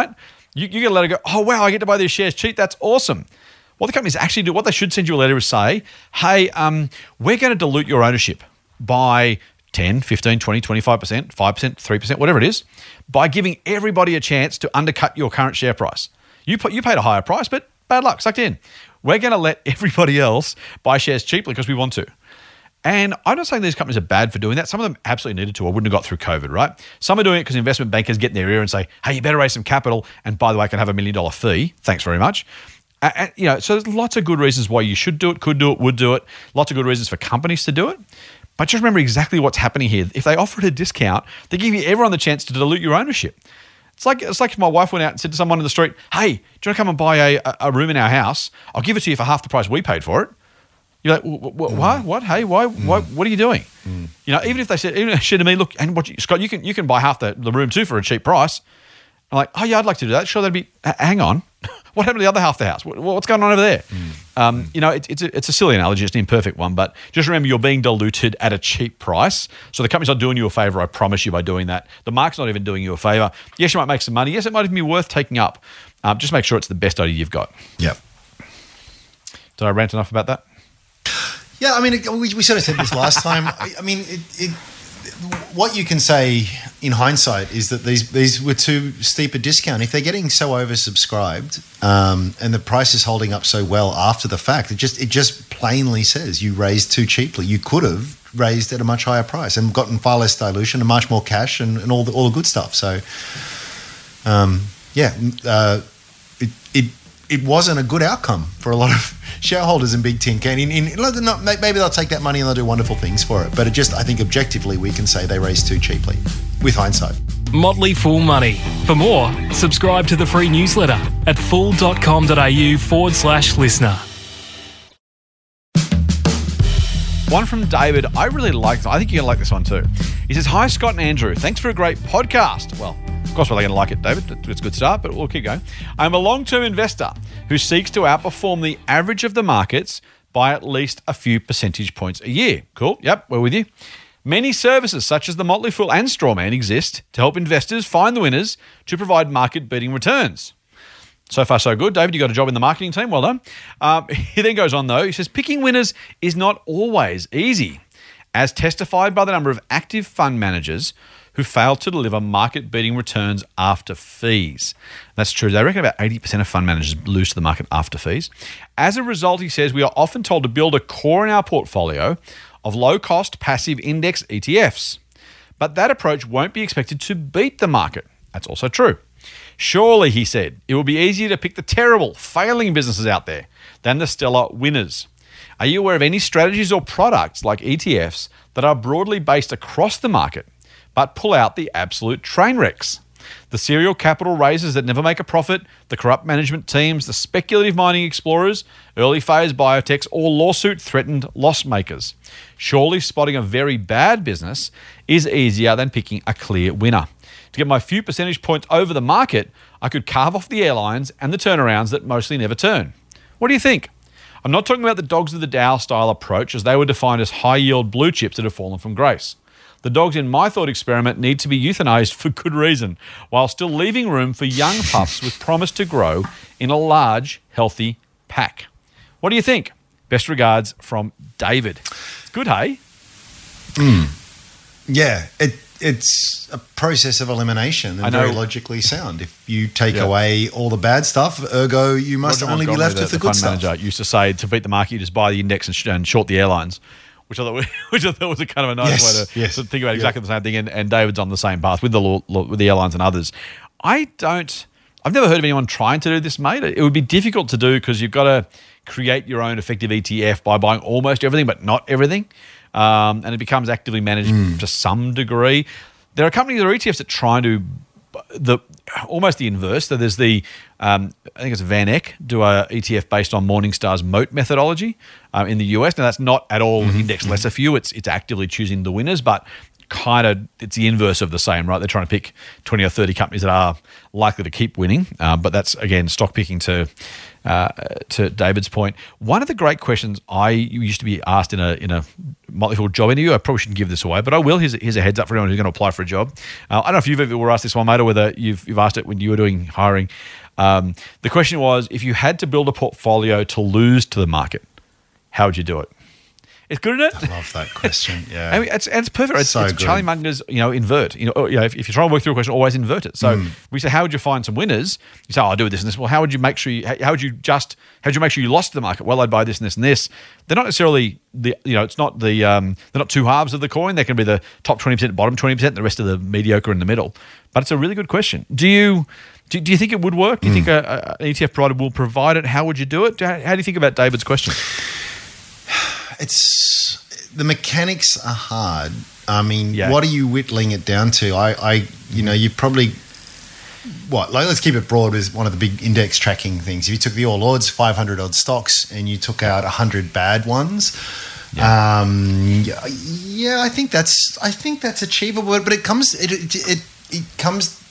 You, you get a letter go, oh, wow, I get to buy these shares cheap. That's awesome. What the companies actually do, what they should send you a letter is say, hey, um, we're going to dilute your ownership by ten, fifteen, twenty, twenty-five percent, five percent, three percent, whatever it is, by giving everybody a chance to undercut your current share price. You put, you paid a higher price, but bad luck, sucked in. We're going to let everybody else buy shares cheaply because we want to. And I'm not saying these companies are bad for doing that. Some of them absolutely needed to or wouldn't have got through COVID, right? Some are doing it because investment bankers get in their ear and say, hey, you better raise some capital. And by the way, I can have a million dollar fee. Thanks very much. And, you know, so there's lots of good reasons why you should do it, could do it, would do it. Lots of good reasons for companies to do it. But just remember exactly what's happening here. If they offered a discount, they give you everyone the chance to dilute your ownership. It's like it's like if my wife went out and said to someone in the street, hey, do you want to come and buy a, a room in our house? I'll give it to you for half the price we paid for it. You're like, what? What? Mm. what? Hey, why? Mm. Why? What are you doing? Mm. You know, even if they said, even if they said to me, look, and what, you, Scott, you can you can buy half the, the room too for a cheap price. I'm like, oh yeah, I'd like to do that. Sure, that'd be. Uh, hang on, what happened to the other half of the house? What, what's going on over there? Mm. Um, you know, it, it's a, it's a silly analogy. It's an imperfect one, but just remember, you're being diluted at a cheap price. So the company's not doing you a favor. I promise you by doing that. The market's not even doing you a favor. Yes, you might make some money. Yes, it might even be worth taking up. Um, just make sure it's the best idea you've got. Yep. Did I rant enough about that? Yeah, I mean, it, we, we sort of said this last time. I, I mean, it, it, what you can say in hindsight is that these these were too steep a discount. If they're getting so oversubscribed um, and the price is holding up so well after the fact, it just it just plainly says you raised too cheaply. You could have raised at a much higher price and gotten far less dilution and much more cash and, and all the all the good stuff. So, um, yeah, uh, it it. It wasn't a good outcome for a lot of shareholders in Big Tin Can. In, in, not, maybe they'll take that money and they'll do wonderful things for it. But it just, I think objectively, we can say they raised too cheaply, with hindsight. Motley Fool Money. For more, subscribe to the free newsletter at fool.com.au forward slash listener. One from David, I really like, I think you're going to like this one too. He says, hi, Scott and Andrew. Thanks for a great podcast. Well, of course, we're going to like it, David. It's a good start, but we'll keep going. I'm a long-term investor who seeks to outperform the average of the markets by at least a few percentage points a year. Cool. Yep, we're with you. Many services such as the Motley Fool and Strawman exist to help investors find the winners to provide market-beating returns. So far, so good. David, you got a job in the marketing team. Well done. Um, he then goes on, though. He says, picking winners is not always easy, as testified by the number of active fund managers who fail to deliver market-beating returns after fees. That's true. They reckon about eighty percent of fund managers lose to the market after fees. As a result, he says, we are often told to build a core in our portfolio of low-cost passive index E T Fs. But that approach won't be expected to beat the market. That's also true. Surely, he said, it will be easier to pick the terrible, failing businesses out there than the stellar winners. Are you aware of any strategies or products like E T Fs that are broadly based across the market but pull out the absolute train wrecks? The serial capital raisers that never make a profit, the corrupt management teams, the speculative mining explorers, early phase biotechs, or lawsuit-threatened loss makers. Surely spotting a very bad business is easier than picking a clear winner. To get my few percentage points over the market, I could carve off the airlines and the turnarounds that mostly never turn. What do you think? I'm not talking about the dogs of the Dow style approach, as they were defined as high-yield blue chips that have fallen from grace. The dogs in my thought experiment need to be euthanized for good reason, while still leaving room for young pups with promise to grow in a large, healthy pack. What do you think? Best regards from David. Good, hey? Mm. Yeah, it, it's a process of elimination and very logically sound. If you take yeah. away all the bad stuff, ergo, you must Roger only Montgomery, be left the, with the, the good fund stuff. Manager used to say to beat the market, you just buy the index and, sh- and short the airlines. Which I, thought, which I thought was a kind of a nice yes, way to, yes. to think about exactly yeah. the same thing. And, and David's on the same path with the law, with the airlines and others. I don't. I've never heard of anyone trying to do this, mate. It would be difficult to do because you've got to create your own effective E T F by buying almost everything, but not everything, um, and it becomes actively managed mm. to some degree. There are companies or E T Fs that try and do the almost the inverse. So there's the um, I think it's Van Eck do a E T F based on Morningstar's moat methodology um, in the U S. Now that's not at all mm-hmm. index lesser few. It's it's actively choosing the winners, but kind of it's the inverse of the same, right? They're trying to pick twenty or thirty companies that are likely to keep winning, uh, but that's again stock picking to uh, to David's point, one of the great questions I used to be asked in a in a Motley Fool job interview, I probably shouldn't give this away, but I will. Here's, here's a heads up for anyone who's going to apply for a job. Uh, I don't know if you've ever were asked this one, mate, or whether you've, you've asked it when you were doing hiring. Um, the question was, if you had to build a portfolio to lose to the market, how would you do it? It's good, isn't it? I love that question. Yeah, I mean, it's, it's perfect. It's, So it's good. Charlie Munger's, you know, invert. You know, or, you know, if, if you're trying to work through a question, always invert it. So Mm. we say, how would you find some winners? You say, oh, I'll do this and this. Well, how would you make sure you? How, how would you just? How would you make sure you lost to the market? Well, I'd buy this and this and this. They're not necessarily the. You know, it's not the. Um, they're not two halves of the coin. They can be the top twenty percent, bottom twenty percent, the rest of the mediocre in the middle. But it's a really good question. Do you? Do, do you think it would work? Do you think a, a, an E T F provider will provide it? How would you do it? How, how do you think about David's question? It's the mechanics are hard. I mean, Yeah. what are you whittling it down to? I, I, you know, you probably what? Like, let's keep it broad with one of the big index tracking things. If you took the All Ords, five hundred odd stocks, and you took out a hundred bad ones. Yeah. Um, yeah, yeah, I think that's I think that's achievable, but it comes it it it, it comes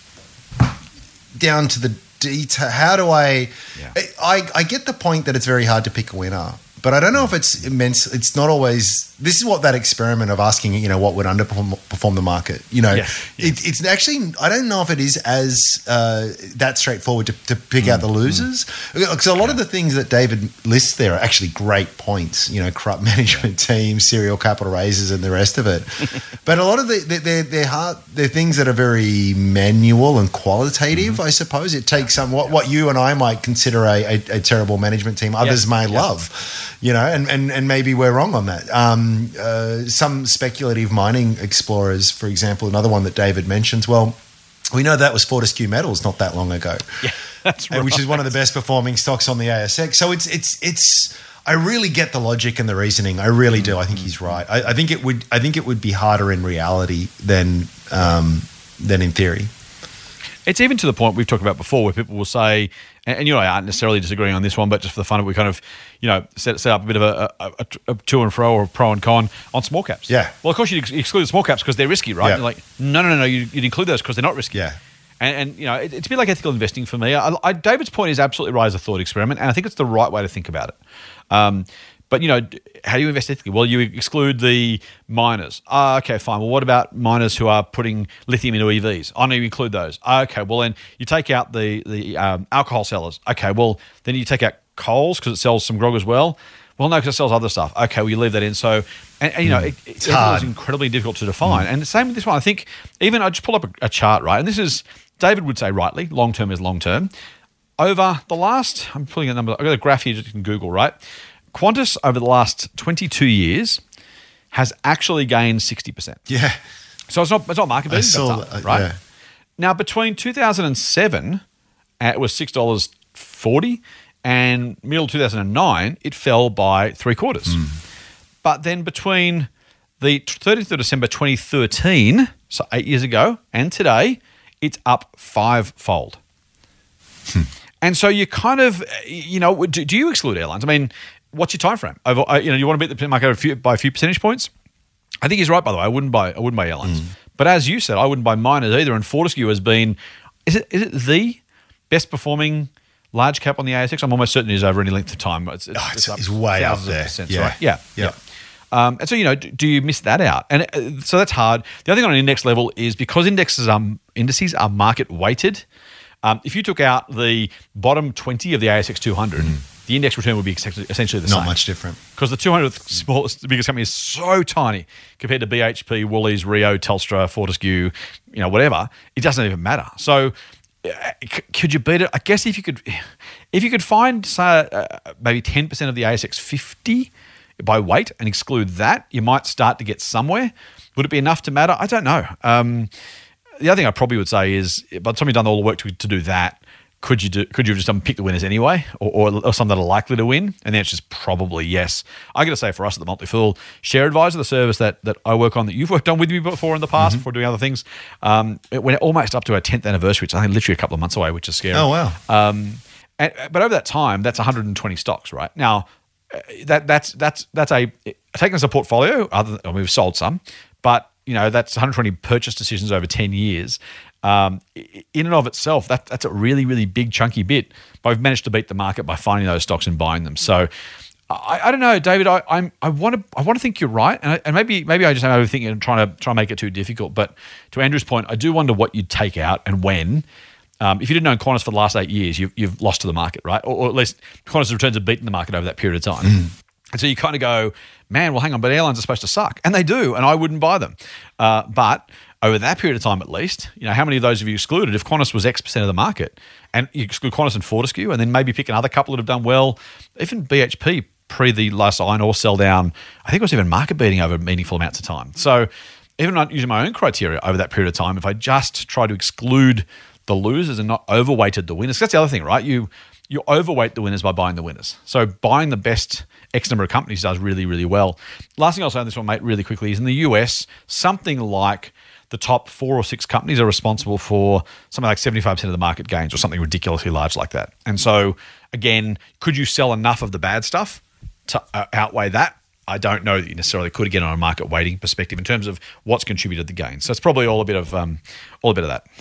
down to the detail. How do I, Yeah. I? I get the point that it's very hard to pick a winner, but I don't know if it's immense. It's not always. This is what that experiment of asking, you know, what would underperform perform the market. You know, Yes, It, it's actually. I don't know if it is as uh, that straightforward to, to pick Mm, out the losers. Because a lot of the things that David lists there are actually great points. You know, corrupt management teams, serial capital raises, and the rest of it. But a lot of the they're they're hard. They're things that are very manual and qualitative. Mm-hmm. I suppose it takes some what what you and I might consider a, a, a terrible management team. Others Yeah, may yeah. love. You know, and, and, and maybe we're wrong on that. Um, uh, some speculative mining explorers, for example, another one that David mentions. Well, we know that was Fortescue Metals not that long ago, Yeah, that's and right. which is one of the best performing stocks on the A S X. So it's it's it's. I really get the logic and the reasoning. I really do. I think he's right. I, I think it would. I think it would be harder in reality than um, than in theory. It's even to the point we've talked about before where people will say, and, and you and I aren't necessarily disagreeing on this one, but just for the fun of it, we kind of, you know, set, set up a bit of a, a, a, a to and fro or a pro and con on small caps. Yeah. Well, of course, you'd ex- exclude the small caps because they're risky, right? Yeah. You're like, no, no, no, no, you'd, you'd include those because they're not risky. Yeah. And, and you know, it, it's a bit like ethical investing for me. I, I, David's point is absolutely right as a thought experiment, and I think it's the right way to think about it. Um, But, you know, how do you invest ethically? Well, you exclude the miners. Ah, okay, fine. Well, what about miners who are putting lithium into E Vs? I know you include those. Ah, okay, well, then you take out the, the um, alcohol sellers. Okay, well, then you take out Coles because it sells some grog as well. Well, no, because it sells other stuff. Okay, well, you leave that in. So, and, and you know, it, it's hard. incredibly difficult to define. And the same with this one. I think even I just pull up a, a chart, right? And this is, David would say rightly, long-term is long-term. Over the last, I'm pulling a number, I've got a graph here that you can Google, right? Qantas over the last twenty-two years has actually gained sixty percent. Yeah. So it's not it's not market I beating, saw that's up, that, right? yeah. Now between two thousand seven, uh, it was six dollars forty, and middle two thousand nine, it fell by three quarters. But then between the thirtieth of December twenty thirteen, so eight years ago, and today, it's up fivefold. And so you kind of, you know, do, do you exclude airlines? I mean, what's your time frame? Over, uh, you know, you want to beat the market a few, by a few percentage points? I think he's right, by the way. I wouldn't buy, I wouldn't buy airlines. But as you said, I wouldn't buy miners either. And Fortescue has been, is it is it the best performing large cap on the A S X? I'm almost certain it is over any length of time. It's, it's, Oh, it's- up it's way up thousands of there. percents, Yeah. right? Yeah, Yeah. yeah. Um, and so, you know, do, do you miss that out? And uh, so that's hard. The other thing on an index level is because indexes are, indices are market weighted. Um, if you took out the bottom twenty of the A S X two hundred, the index return would be essentially essentially the Not same. much different. Because the two hundredth smallest, the biggest company is so tiny compared to B H P, Woolies, Rio, Telstra, Fortescue, you know, whatever. It doesn't even matter. So, uh, c- could you beat it? I guess if you could, if you could find say, uh, maybe ten percent of the A S X fifty by weight and exclude that, you might start to get somewhere. Would it be enough to matter? I don't know. Um, the other thing I probably would say is, by the time you've done all the work to, to do that, could you do, could you have just um, pick the winners anyway, or, or, or some that are likely to win? And the answer is probably yes. I got to say, for us at the Motley Fool Share Advisor, the service that that I work on, that you've worked on with me before in the past, before doing other things, um, it went almost up to our tenth anniversary, which I think literally a couple of months away, which is scary. Oh, wow. Um, and, but over that time, that's one hundred twenty stocks, right? Now, uh, that that's that's that's a taking as a portfolio. Other than, I mean, we've sold some, but you know that's one hundred twenty purchase decisions over ten years. um, in and of itself, that, that's a really, really big chunky bit. But we've managed to beat the market by finding those stocks and buying them. So I, I don't know, David. I, I'm I want to I want to think you're right, and, I, and maybe maybe I just am overthinking and trying to try and make it too difficult. But to Andrew's point, I do wonder what you'd take out and when. Um, if you didn't own Qantas for the last eight years, you've, you've lost to the market, right? Or, or at least Qantas' returns have beaten the market over that period of time. Mm. And so you kind of go, man, well, hang on, but airlines are supposed to suck. And they do, and I wouldn't buy them. Uh, but over that period of time at least, you know, how many of those have you excluded? If Qantas was X percent of the market, and you exclude Qantas and Fortescue, and then maybe pick another couple that have done well, even B H P pre the last iron ore sell down, I think it was even market beating over meaningful amounts of time. So even not using my own criteria over that period of time, if I just try to exclude the losers and not overweighted the winners. That's the other thing, right? You you overweight the winners by buying the winners. So buying the best X number of companies does really, really well. Last thing I'll say on this one, mate, really quickly, is in the U S, something like the top four or six companies are responsible for something like seventy-five percent of the market gains or something ridiculously large like that. And so, again, could you sell enough of the bad stuff to uh, outweigh that? I don't know that you necessarily could, again, on a market weighting perspective in terms of what's contributed the gains. So it's probably all a bit of um, all a bit of that.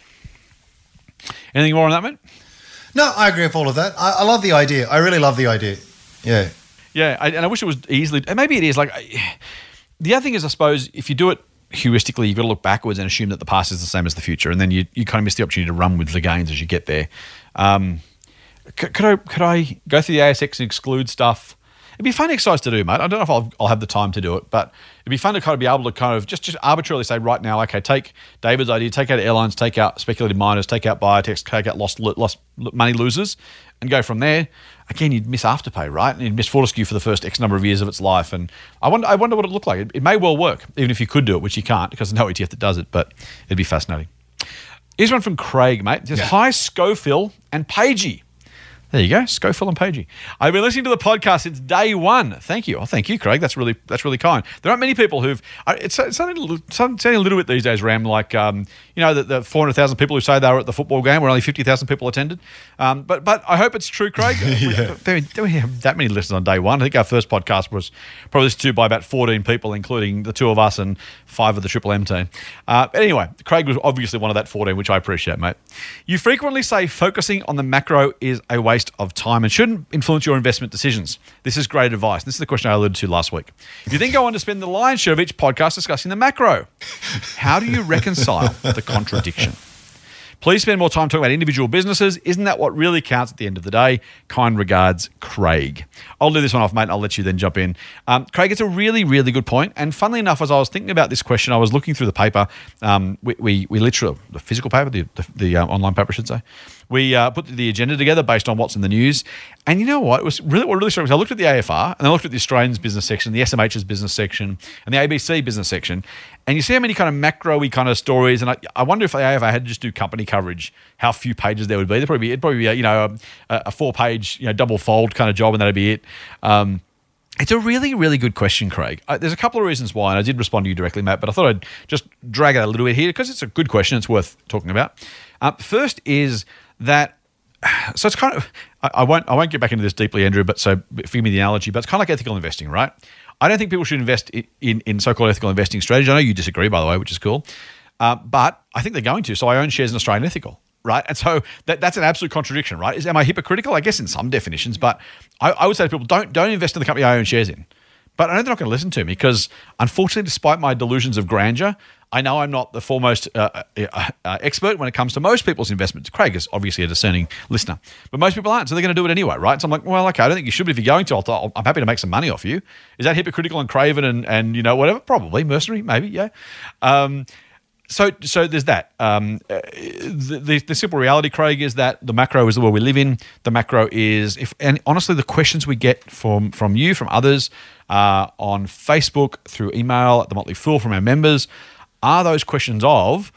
Anything more on that, mate? No, I agree with all of that. I, I love the idea. I really love the idea. Yeah. Yeah, I, and I wish it was easily, and maybe it is. Like, I, the other thing is, I suppose, if you do it heuristically, you've got to look backwards and assume that the past is the same as the future, and then you, you kind of miss the opportunity to run with the gains as you get there. Um, could, could I could I go through the A S X and exclude stuff? It'd be a fun exercise to do, mate. I don't know if I'll, I'll have the time to do it, but it'd be fun to kind of be able to kind of just, just arbitrarily say right now, okay, take David's idea, take out airlines, take out speculative miners, take out biotechs, take out lost lost money losers, and go from there. Again, you'd miss Afterpay, right? And you'd miss Fortescue for the first X number of years of its life. And I wonder, I wonder what it looked like. It, it may well work, even if you could do it, which you can't because there's no E T F that does it, but it'd be fascinating. Here's one from Craig, mate. It says, yeah. Hi, Schofield and Pagey. There you go, Schofield and Pagey. I've been listening to the podcast since day one. Thank you. Oh, thank you, Craig. That's really that's really kind. There aren't many people who've. It's, it's sounding, sounding a little bit these days, Ram, like um, you know the, the four hundred thousand people who say they were at the football game where only fifty thousand people attended. Um, but but I hope it's true, Craig. yeah. we, we don't have that many listeners on day one. I think our first podcast was probably listened to by about fourteen people, including the two of us and five of the Triple M team. Uh, but anyway, Craig was obviously one of that fourteen, which I appreciate, mate. You frequently say focusing on the macro is a waste of time and shouldn't influence your investment decisions. This is great advice. This is the question I alluded to last week. You then go on to spend the lion's share of each podcast discussing the macro. How do you reconcile the contradiction? Please spend more time talking about individual businesses. Isn't that what really counts at the end of the day? Kind regards, Craig. I'll do this one off, mate, and I'll let you then jump in. Um, Craig, it's a really, really good point. And funnily enough, as I was thinking about this question, I was looking through the paper. Um, we, we, we literally, the physical paper, the, the, the uh, online paper, I should say. We uh, put the agenda together based on what's in the news. And you know what? It was really what really struck me was I looked at the A F R and I looked at the Australians business section, the S M H's business section, and the A B C business section. And you see how many kind of macro-y kind of stories. And I, I wonder if the A F R had to just do company coverage, how few pages there would be. There'd probably be, it'd probably be a, you know, a, a four-page, you know, double fold kind of job, and that'd be it. Um, It's a really, really good question, Craig. Uh, there's a couple of reasons why, and I did respond to you directly, Matt, but I thought I'd just drag it a little bit here because it's a good question. It's worth talking about. Uh, first is that, so it's kind of, I, I won't I won't get back into this deeply, Andrew, but so forgive me the analogy, but it's kind of like ethical investing, right? I don't think people should invest in, in, in so-called ethical investing strategies. I know you disagree, by the way, which is cool. Uh, but I think they're going to. So I own shares in Australian Ethical. Right. And so that, that's an absolute contradiction, right? Is am I hypocritical? I guess in some definitions, but I, I would say to people, don't don't invest in the company I own shares in. But I know they're not going to listen to me because unfortunately, despite my delusions of grandeur, I know I'm not the foremost uh, uh, uh, expert when it comes to most people's investments. Craig is obviously a discerning listener, but most people aren't, so they're going to do it anyway, right? So I'm like, well, okay, I don't think you should, but if you're going to, I'll, I'm happy to make some money off you. Is that hypocritical and craven and, and you know, whatever? Probably. Mercenary, maybe, yeah. Um, So, so there's that. Um, the, the the simple reality, Craig, is that the macro is the world we live in. The macro is, if and honestly, the questions we get from from you, from others, uh, on Facebook, through email, at the Motley Fool, from our members, are those questions of,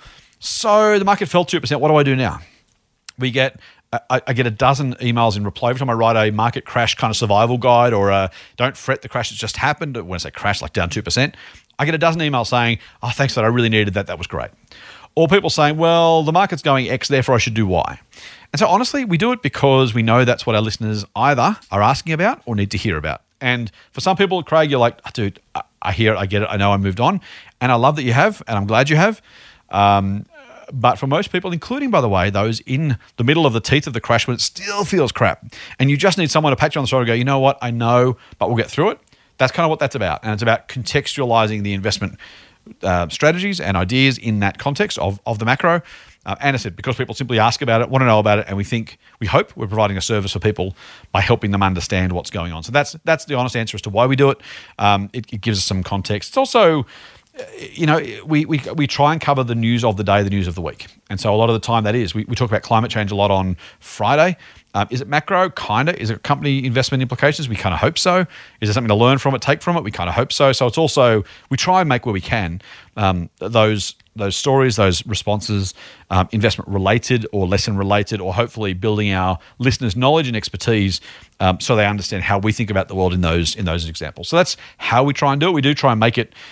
so the market fell two percent. What do I do now? We get. I, I get a dozen emails in reply every time I write a market crash kind of survival guide or a don't fret, the crash has just happened. When I say crash, like down two percent. I get a dozen emails saying, oh, thanks for that. I really needed that. That was great. Or people saying, well, the market's going X, therefore I should do Y. And so honestly, we do it because we know that's what our listeners either are asking about or need to hear about. And for some people, Craig, you're like, oh, dude, I hear it, I get it, I know I moved on. And I love that you have, and I'm glad you have. Um, But for most people, including, by the way, those in the middle of the teeth of the crash when it still feels crap, and you just need someone to pat you on the shoulder and go, you know what, I know, but we'll get through it. That's kind of what that's about. And it's about contextualizing the investment uh, strategies and ideas in that context of, of the macro. Uh, and I said, because people simply ask about it, want to know about it, and we think, we hope we're providing a service for people by helping them understand what's going on. So that's that's the honest answer as to why we do it. Um, it, it gives us some context. It's also, you know, we, we we try and cover the news of the day, the news of the week. And so a lot of the time that is, we, we talk about climate change a lot on Friday. Um, is it macro? Kind of. Is it company investment implications? We kind of hope so. Is there something to learn from it, take from it? We kind of hope so. So it's also, we try and make where we can um, those those stories, those responses, um, investment related or lesson related, or hopefully building our listeners' knowledge and expertise um, so they understand how we think about the world in those in those examples. So that's how we try and do it. We do try and make it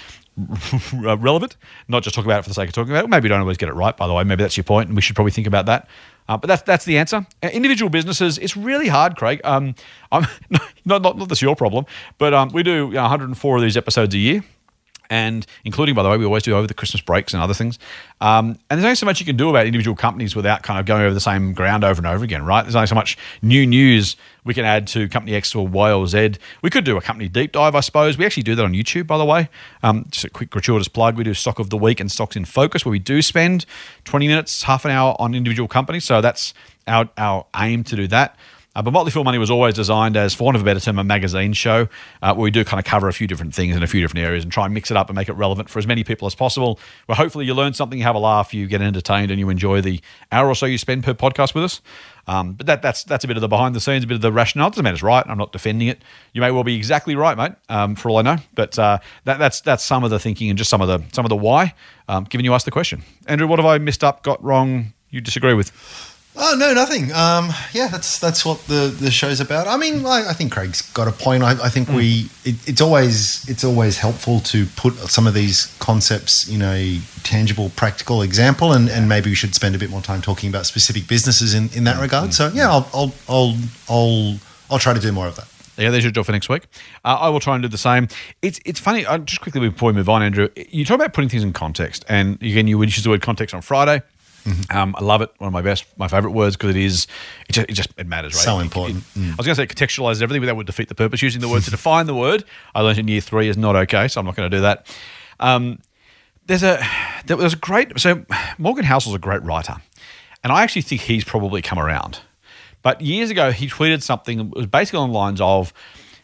relevant, not just talk about it for the sake of talking about it. Maybe we don't always get it right, by the way. Maybe that's your point, and we should probably think about that. Uh, but that's that's the answer. Uh, individual businesses, it's really hard, Craig. Um, I'm not not not that's your problem, but um, we do you know, one hundred four of these episodes a year. And including, by the way, we always do over the Christmas breaks and other things. Um, and there's only so much you can do about individual companies without kind of going over the same ground over and over again, right? There's only so much new news we can add to company X or Y or Z. We could do a company deep dive, I suppose. We actually do that on YouTube, by the way. Um, just a quick gratuitous plug. We do Stock of the Week and Stocks in Focus, where we do spend twenty minutes, half an hour on individual companies. So that's our, our aim to do that. Uh, but Motley Fool Money was always designed as, for want of a better term, a magazine show uh, where we do kind of cover a few different things in a few different areas and try and mix it up and make it relevant for as many people as possible. Where hopefully you learn something, you have a laugh, you get entertained, and you enjoy the hour or so you spend per podcast with us. Um, but that, that's that's a bit of the behind the scenes, a bit of the rationale. It doesn't mean it's right. I'm not defending it. You may well be exactly right, mate. Um, for all I know, but uh, that, that's that's some of the thinking and just some of the some of the why. Um, given you asked the question, Andrew, what have I missed up, got wrong? You disagree with? Oh no, nothing. Um, yeah, that's that's what the, the show's about. I mean, I, I think Craig's got a point. I, I think mm. we it, it's always it's always helpful to put some of these concepts in a tangible, practical example, and, and maybe we should spend a bit more time talking about specific businesses in, in that mm. regard. So yeah, I'll I'll I'll I'll I'll try to do more of that. Yeah, there's your job for next week. Uh, I will try and do the same. It's it's funny. Uh, just quickly before we move on, Andrew, you talk about putting things in context, and again, you would use the word context on Friday. Mm-hmm. Um, I love it. One of my best, my favorite words, because it is, it just, it just it matters, right? So important. It, it, mm. I was going to say contextualizes everything, but that would defeat the purpose. Using the word to define the word, I learned in year three is not okay, so I'm not going to do that. Um, there's a there was a great. So Morgan Housel's a great writer, and I actually think he's probably come around. But years ago, he tweeted something that was basically on the lines of,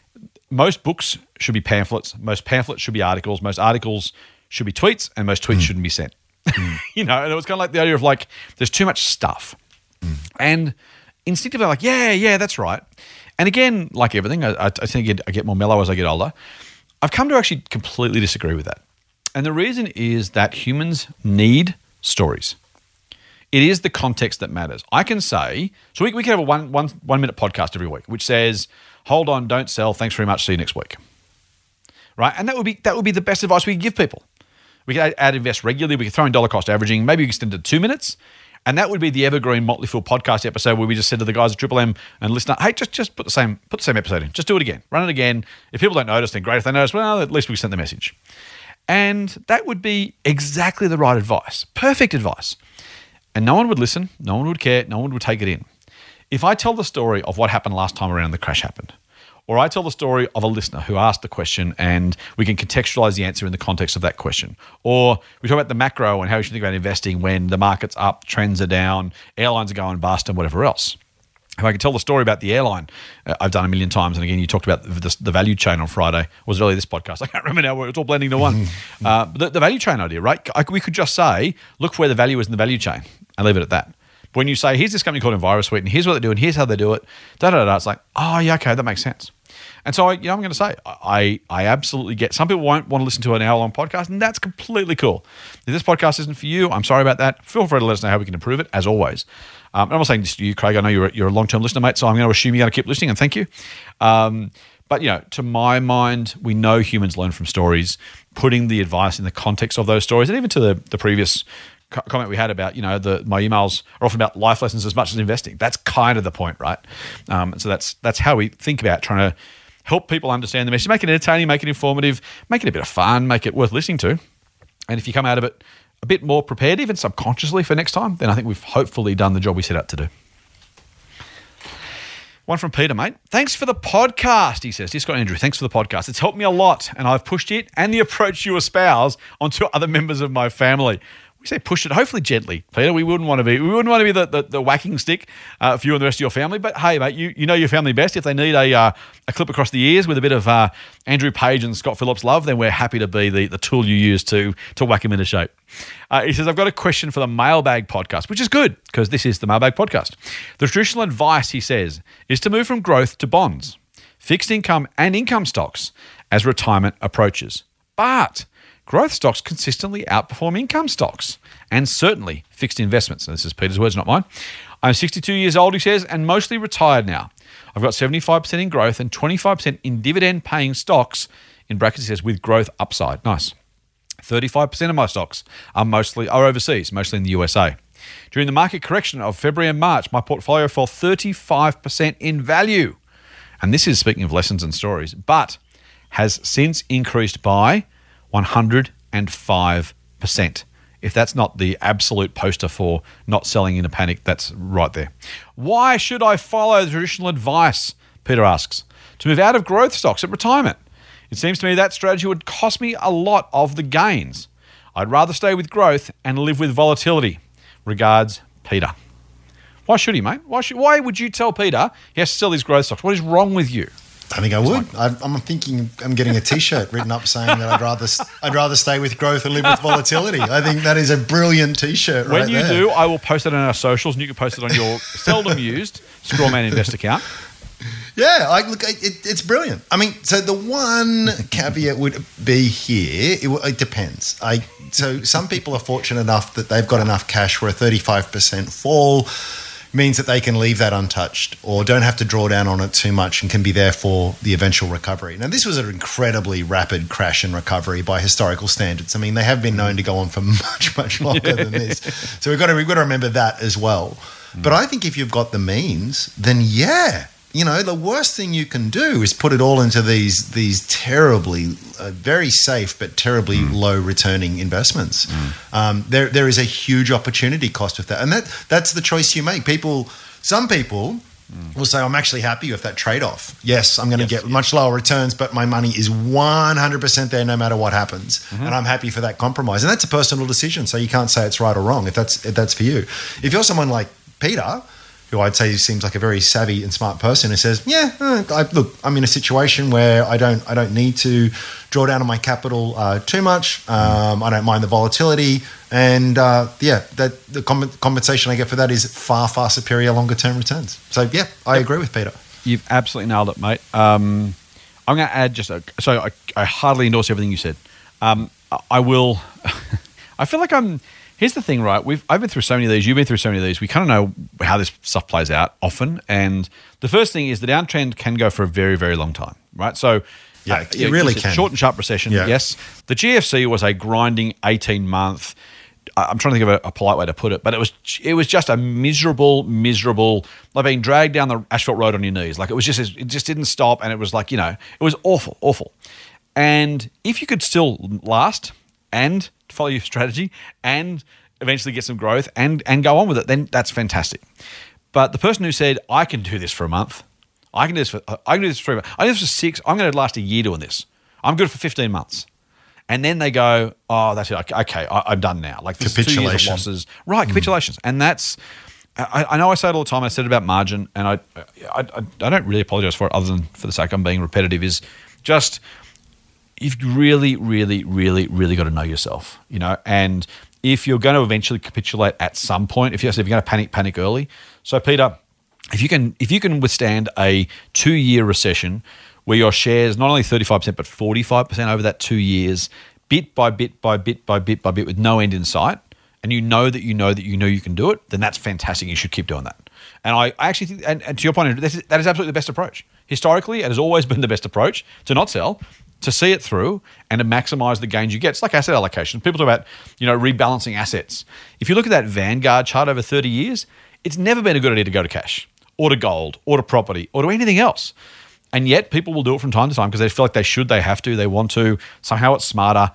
most books should be pamphlets, most pamphlets should be articles, most articles should be tweets, and most tweets mm. shouldn't be sent. Mm. You know, and it was kind of like the idea of like, there's too much stuff. Mm. And instinctively, I'm like, yeah, yeah, that's right. And again, like everything, I, I think I get more mellow as I get older. I've come to actually completely disagree with that. And the reason is that humans need stories. It is the context that matters. I can say, so we, we can have a one, one, one minute podcast every week, which says, hold on, don't sell, thanks very much, see you next week. Right? And that would be that would be the best advice we could give people. We could add, add invest regularly. We could throw in dollar cost averaging. Maybe we could extend it to two minutes. And that would be the evergreen Motley Fool podcast episode where we just said to the guys at Triple M and listener, hey, just just put the same put the same episode in. Just do it again. Run it again. If people don't notice, then great. If they notice, well, at least we sent the message. And that would be exactly the right advice. Perfect advice. And no one would listen. No one would care. No one would take it in. If I tell the story of what happened last time around the crash happened, or I tell the story of a listener who asked the question and we can contextualize the answer in the context of that question. Or we talk about the macro and how you should think about investing when the market's up, trends are down, airlines are going bust and whatever else. If I could tell the story about the airline, uh, I've done a million times. And again, you talked about the, the value chain on Friday. Or was it earlier this podcast? I can't remember now. It's all blending to one. uh, the, the value chain idea, right? I, we could just say, look where the value is in the value chain and leave it at that. But when you say, here's this company called EnviroSuite and here's what they do and here's how they do it, da da da, it's like, oh, yeah, okay, that makes sense. And so, I, you know, I'm going to say, I, I absolutely get, some people won't want to listen to an hour-long podcast, and that's completely cool. If this podcast isn't for you, I'm sorry about that. Feel free to let us know how we can improve it, as always. Um, and I'm not saying this to you, Craig. I know you're, you're a long-term listener, mate, so I'm going to assume you're going to keep listening, and thank you. Um, but, you know, to my mind, we know humans learn from stories, putting the advice in the context of those stories, and even to the, the previous comment we had about, you know, the my emails are often about life lessons as much as investing. That's kind of the point, right? Um, so that's that's how we think about trying to help people understand the message, make it entertaining, make it informative, make it a bit of fun, make it worth listening to. And if you come out of it a bit more prepared, even subconsciously, for next time, then I think we've hopefully done the job we set out to do. One from Peter, mate. Thanks for the podcast, he says. Dear Scott and Andrew, thanks for the podcast. It's helped me a lot, and I've pushed it and the approach you espouse onto other members of my family. We say push it, hopefully gently, Peter. We wouldn't want to be we wouldn't want to be the, the, the whacking stick uh, for you and the rest of your family. But hey, mate, you, you know your family best. If they need a uh, a clip across the ears with a bit of uh, Andrew Page and Scott Phillips love, then we're happy to be the, the tool you use to to whack him into shape. Uh, he says, I've got a question for the Mailbag podcast, which is good because this is the Mailbag podcast. The traditional advice, he says, is to move from growth to bonds, fixed income and income stocks as retirement approaches. But growth stocks consistently outperform income stocks and certainly fixed investments. And this is Peter's words, not mine. I'm sixty-two years old, he says, and mostly retired now. I've got seventy-five percent in growth and twenty-five percent in dividend-paying stocks, in brackets, he says, with growth upside. Nice. thirty-five percent of my stocks are mostly are overseas, mostly in the U S A. During the market correction of February and March, my portfolio fell thirty-five percent in value. And this is speaking of lessons and stories, but has since increased by one hundred five percent. If that's not the absolute poster for not selling in a panic, that's right there. Why should I follow the traditional advice, Peter asks, to move out of growth stocks at retirement? It seems to me that strategy would cost me a lot of the gains. I'd rather stay with growth and live with volatility. Regards, Peter. Why should he, mate? Why should, Why would you tell Peter he has to sell his growth stocks? What is wrong with you? I think I would. I, I'm thinking I'm getting a T-shirt written up saying that I'd rather I'd rather stay with growth and live with volatility. I think that is a brilliant T-shirt. When right you there. do, I will post it on our socials, and you can post it on your seldom used Strawman Invest account. Yeah, I, look, it, it's brilliant. I mean, so the one caveat would be here. It, it depends. I so some people are fortunate enough that they've got enough cash where a thirty-five percent fall means that they can leave that untouched or don't have to draw down on it too much and can be there for the eventual recovery. Now, this was an incredibly rapid crash and recovery by historical standards. I mean, they have been known to go on for much, much longer than this. So we've got to, we've got to remember that as well. Mm. But I think if you've got the means, then yeah, you know, the worst thing you can do is put it all into these these terribly, uh, very safe but terribly mm. low returning investments. Mm. Um, there there is a huge opportunity cost with that, and that that's the choice you make. People, some people mm. will say, "I'm actually happy with that trade off. Yes, I'm going to yes, get yes. much lower returns, but my money is one hundred percent there no matter what happens, mm-hmm. and I'm happy for that compromise." And that's a personal decision, so you can't say it's right or wrong if that's if that's for you. If you're someone like Peter, who I'd say seems like a very savvy and smart person, who says, "Yeah, uh, I, look, I'm in a situation where I don't, I don't need to draw down on my capital uh, too much. Um, I don't mind the volatility, and uh, yeah, that the com- compensation I get for that is far, far superior longer term returns." So yeah, I yep. agree with Peter. You've absolutely nailed it, mate. Um, I'm going to add just a, so I, I hardly endorse everything you said. Um, I will. I feel like I'm. Here's the thing, right? We've I've been through so many of these. You've been through so many of these. We kind of know how this stuff plays out often. And the first thing is the downtrend can go for a very, very long time, right? So yeah, uh, it really can. Short and sharp recession, yeah. Yes. The G F C was a grinding eighteen-month. I'm trying to think of a, a polite way to put it, but it was it was just a miserable, miserable, like being dragged down the asphalt road on your knees. Like it was just it just didn't stop, and it was like, you know, it was awful, awful. And if you could still last and follow your strategy and eventually get some growth and and go on with it, then that's fantastic. But the person who said, I can do this for a month, I can do this for I can do this for three months, I can do this for six, I'm going to last a year doing this. I'm good for fifteen months. And then they go, oh, that's it. Okay, I, I'm done now. Like this two years of losses. Right, capitulations. Mm. And that's, I, I know I say it all the time. I said it about margin, and I, I, I, I don't really apologize for it other than for the sake I'm being repetitive, is just, you've really, really, really, really got to know yourself, you know, and if you're going to eventually capitulate at some point, if you're, if you're going to panic, panic early. So Peter, if you can, if you can withstand a two-year recession where your shares not only thirty-five percent but forty-five percent over that two years, bit by bit by bit by bit by bit with no end in sight, and you know that you know that you know you can do it, then that's fantastic. You should keep doing that. And I, I actually think, and, and to your point, that is, that is absolutely the best approach. Historically, it has always been the best approach to not sell, to see it through and to maximize the gains you get. It's like asset allocation. People talk about, you know, rebalancing assets. If you look at that Vanguard chart over thirty years, it's never been a good idea to go to cash or to gold or to property or to anything else. And yet people will do it from time to time because they feel like they should, they have to, they want to. Somehow it's smarter.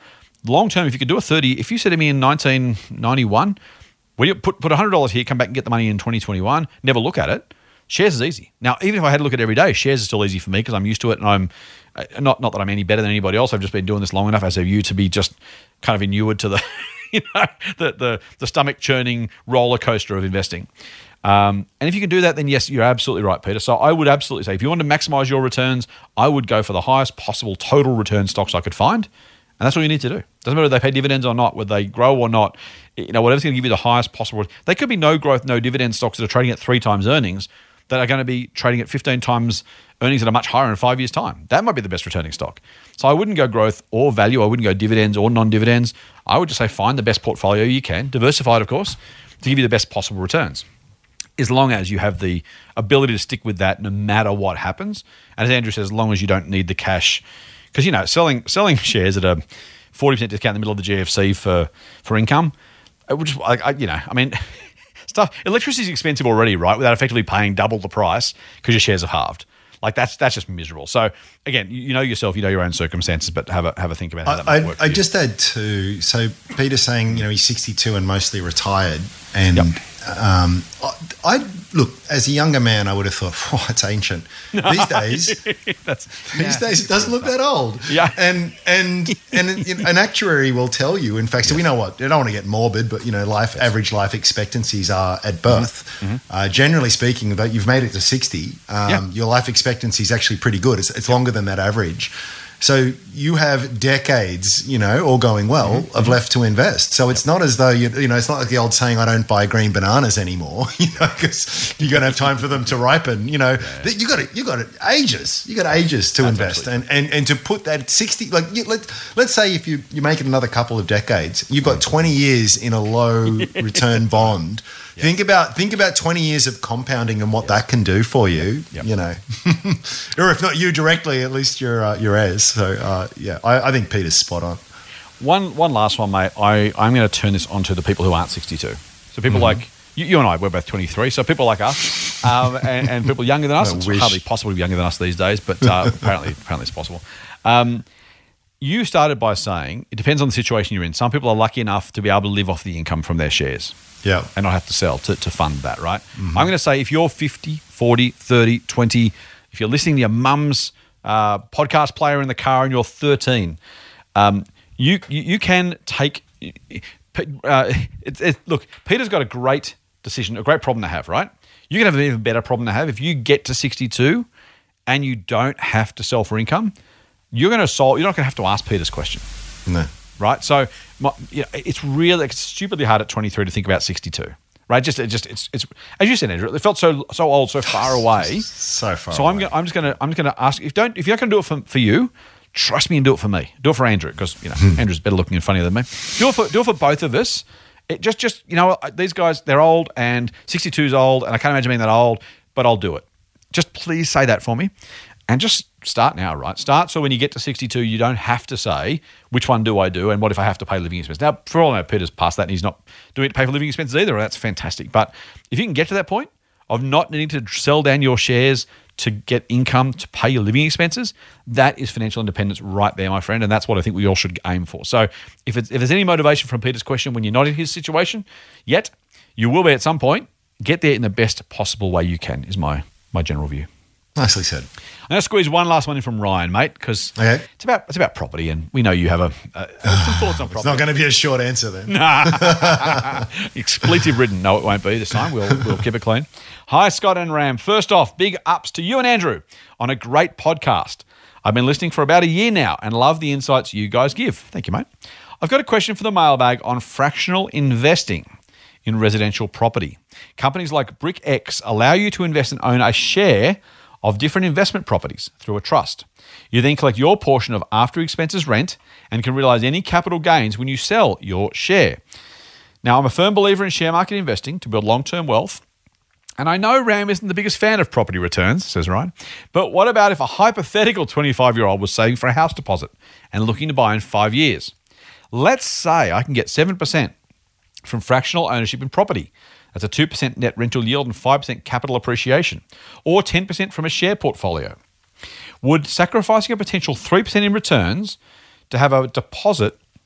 long term, if you could do a thirty, if you said to me in nineteen ninety-one, well, you put put one hundred dollars here, come back and get the money in twenty twenty-one, never look at it. Shares is easy. Now, even if I had to look at it every day, shares is still easy for me because I'm used to it, and I'm uh, not not that I'm any better than anybody else. I've just been doing this long enough, as have you, to be just kind of inured to the you know the the, the stomach churning roller coaster of investing. Um, and if you can do that, then yes, you're absolutely right, Peter. So I would absolutely say if you want to maximize your returns, I would go for the highest possible total return stocks I could find. And that's all you need to do. Doesn't matter if they pay dividends or not, whether they grow or not. You know, whatever's going to give you the highest possible. They could be no growth, no dividend stocks that are trading at three times earnings that are going to be trading at fifteen times earnings that are much higher in five years' time. That might be the best returning stock. So I wouldn't go growth or value. I wouldn't go dividends or non-dividends. I would just say find the best portfolio you can, diversified, of course, to give you the best possible returns, as long as you have the ability to stick with that no matter what happens. And as Andrew says, as long as you don't need the cash. Because, you know, selling selling shares at a forty percent discount in the middle of the G F C for, for income, it would just, I, I, you know, I mean, stuff. Electricity is expensive already, right? Without effectively paying double the price because your shares have halved. Like that's that's just miserable. So again, you, you know yourself, you know your own circumstances, but have a have a think about how that I, might work. I, I you. just add to so Peter saying you know he's sixty-two and mostly retired, and Yep. um, I, I look as a younger man, I would have thought, oh, it's ancient. These days, That's, these days it doesn't look that old. Yeah. and and and an actuary will tell you. In fact, so we know what I don't want to get morbid, but you know, life average life expectancies are at birth. Mm-hmm. Uh, generally speaking, though you've made it to sixty, um, Yeah. your life expectancy is actually pretty good. It's, it's longer than that average. So you have decades, you know, all going well, mm-hmm. of left to invest. So it's not as though, you you know, it's not like the old saying, I don't buy green bananas anymore, you know, because you're going to have time for them to ripen, you know. Yeah. You got it, you got it ages, you got ages to That's invest. And, and and to put that sixty, like, you, let, let's say if you, you make it another couple of decades, you've got twenty years in a low return bond. Yep. Think about think about twenty years of compounding and what yep. that can do for you, yep. you know, or if not you directly, at least your uh, your heirs. So uh, yeah, I, I think Peter's spot on. One one last one, mate. I I'm going to turn this on to the people who aren't sixty-two. So people mm-hmm. like you, you and I, we're both twenty-three. So people like us, um, and, and people younger than us. It's wish. hardly possible to be younger than us these days, but uh, apparently apparently it's possible. Um, you started by saying it depends on the situation you're in. Some people are lucky enough to be able to live off the income from their shares. Yeah. And not have to sell to, to fund that, right? Mm-hmm. I'm going to say if you're fifty, forty, thirty, twenty, if you're listening to your mum's uh, podcast player in the car and you're thirteen, um, you, you you can take uh, – it, it, look, Peter's got a great decision, a great problem to have, right? You can have an even better problem to have. If you get to sixty-two and you don't have to sell for income, you're going to solve – you're not going to have to ask Peter's question. No. Right, so my, you know, it's really it's stupidly hard at twenty-three to think about sixty-two. Right, just it just it's it's as you said, Andrew. It felt so so old, so far away, so far. So away. I'm gonna, I'm just gonna I'm just gonna ask if don't if you're not gonna do it for, for you, trust me and do it for me. Do it for Andrew because you know hmm. Andrew's better looking and funnier than me. Do it for do it for both of us. It just just you know these guys they're old and sixty-two is old and I can't imagine being that old, but I'll do it. Just please say that for me. And just start now, right? Start so when you get to sixty-two, you don't have to say, which one do I do and what if I have to pay living expenses? Now, for all I know, Peter's past that and he's not doing it to pay for living expenses either. That's fantastic. But if you can get to that point of not needing to sell down your shares to get income to pay your living expenses, that is financial independence right there, my friend. And that's what I think we all should aim for. So if, it's, if there's any motivation from Peter's question when you're not in his situation yet, you will be at some point. Get there in the best possible way you can is my my general view. Nicely said. I'm going to squeeze one last one in from Ryan, mate, because okay. it's about it's about property, and we know you have a, a some thoughts on property. It's not going to be a short answer then. Nah. Expletive ridden. No, it won't be this time. We'll we'll keep it clean. Hi, Scott and Ram. First off, big ups to you and Andrew on a great podcast. I've been listening for about a year now and love the insights you guys give. Thank you, mate. I've got a question for the mailbag on fractional investing in residential property. Companies like BrickX allow you to invest and own a share of different investment properties through a trust. You then collect your portion of after expenses rent and can realize any capital gains when you sell your share. Now, I'm a firm believer in share market investing to build long-term wealth. And I know Ram isn't the biggest fan of property returns, says Ryan. But what about if a hypothetical twenty-five-year-old was saving for a house deposit and looking to buy in five years? Let's say I can get seven percent from fractional ownership in property. That's a two percent net rental yield and five percent capital appreciation, or ten percent from a share portfolio. Would sacrificing a potential three percent in returns to have a deposit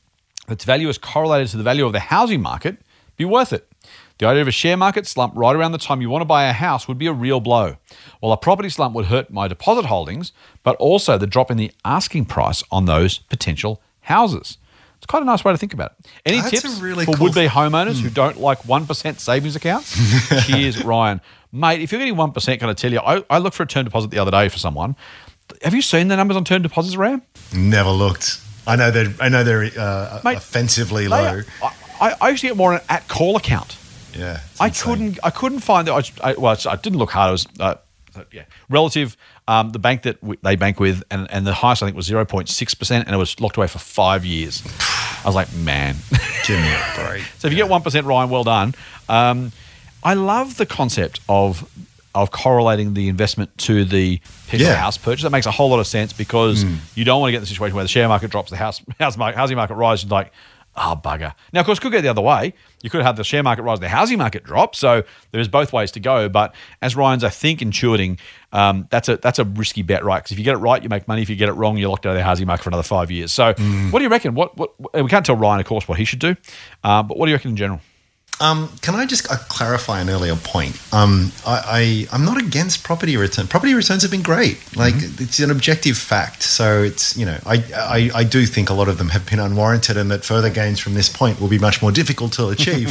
if its value is correlated to the value of the housing market, be worth it. The idea of a share market slump right around the time you want to buy a house would be a real blow. While a property slump would hurt my deposit holdings, but also the drop in the asking price on those potential houses. It's quite a nice way to think about it. Any That's tips really for cool would-be homeowners mm. who don't like one percent savings accounts? Cheers, Ryan. Mate, if you're getting one percent, can I tell you, I, I looked for a term deposit the other day for someone. Have you seen the numbers on term deposits, Ram? Never looked. I know they're, I know they're uh, Mate, offensively they low. Are, I, I used to get more an at-call account. Yeah, I insane. couldn't. I couldn't find that. I, I, well, I didn't look hard. It was uh, yeah, relative. Um, the bank that we, they bank with, and, and the highest I think was zero point six percent, and it was locked away for five years. I was like, man, give me a break. So if you get one percent, Ryan, well done. Um, I love the concept of of correlating the investment to the potential yeah. house purchase. That makes a whole lot of sense because mm. you don't want to get in the situation where the share market drops, the house, house market, housing market rises, and like, oh, bugger. Now, of course, it could go the other way. You could have the share market rise, the housing market drop. So there's both ways to go. But as Ryan's, I think, intuiting, um, that's a that's a risky bet, right? Because if you get it right, you make money. If you get it wrong, you're locked out of the housing market for another five years. So mm. what do you reckon? What what we can't tell Ryan, of course, what he should do. Uh, but what do you reckon in general? Um, can I just uh, clarify an earlier point? Um, I, I, I'm not against property return. Property returns have been great. Like mm-hmm. it's an objective fact. So it's, you know, I, I, I do think a lot of them have been unwarranted and that further gains from this point will be much more difficult to achieve.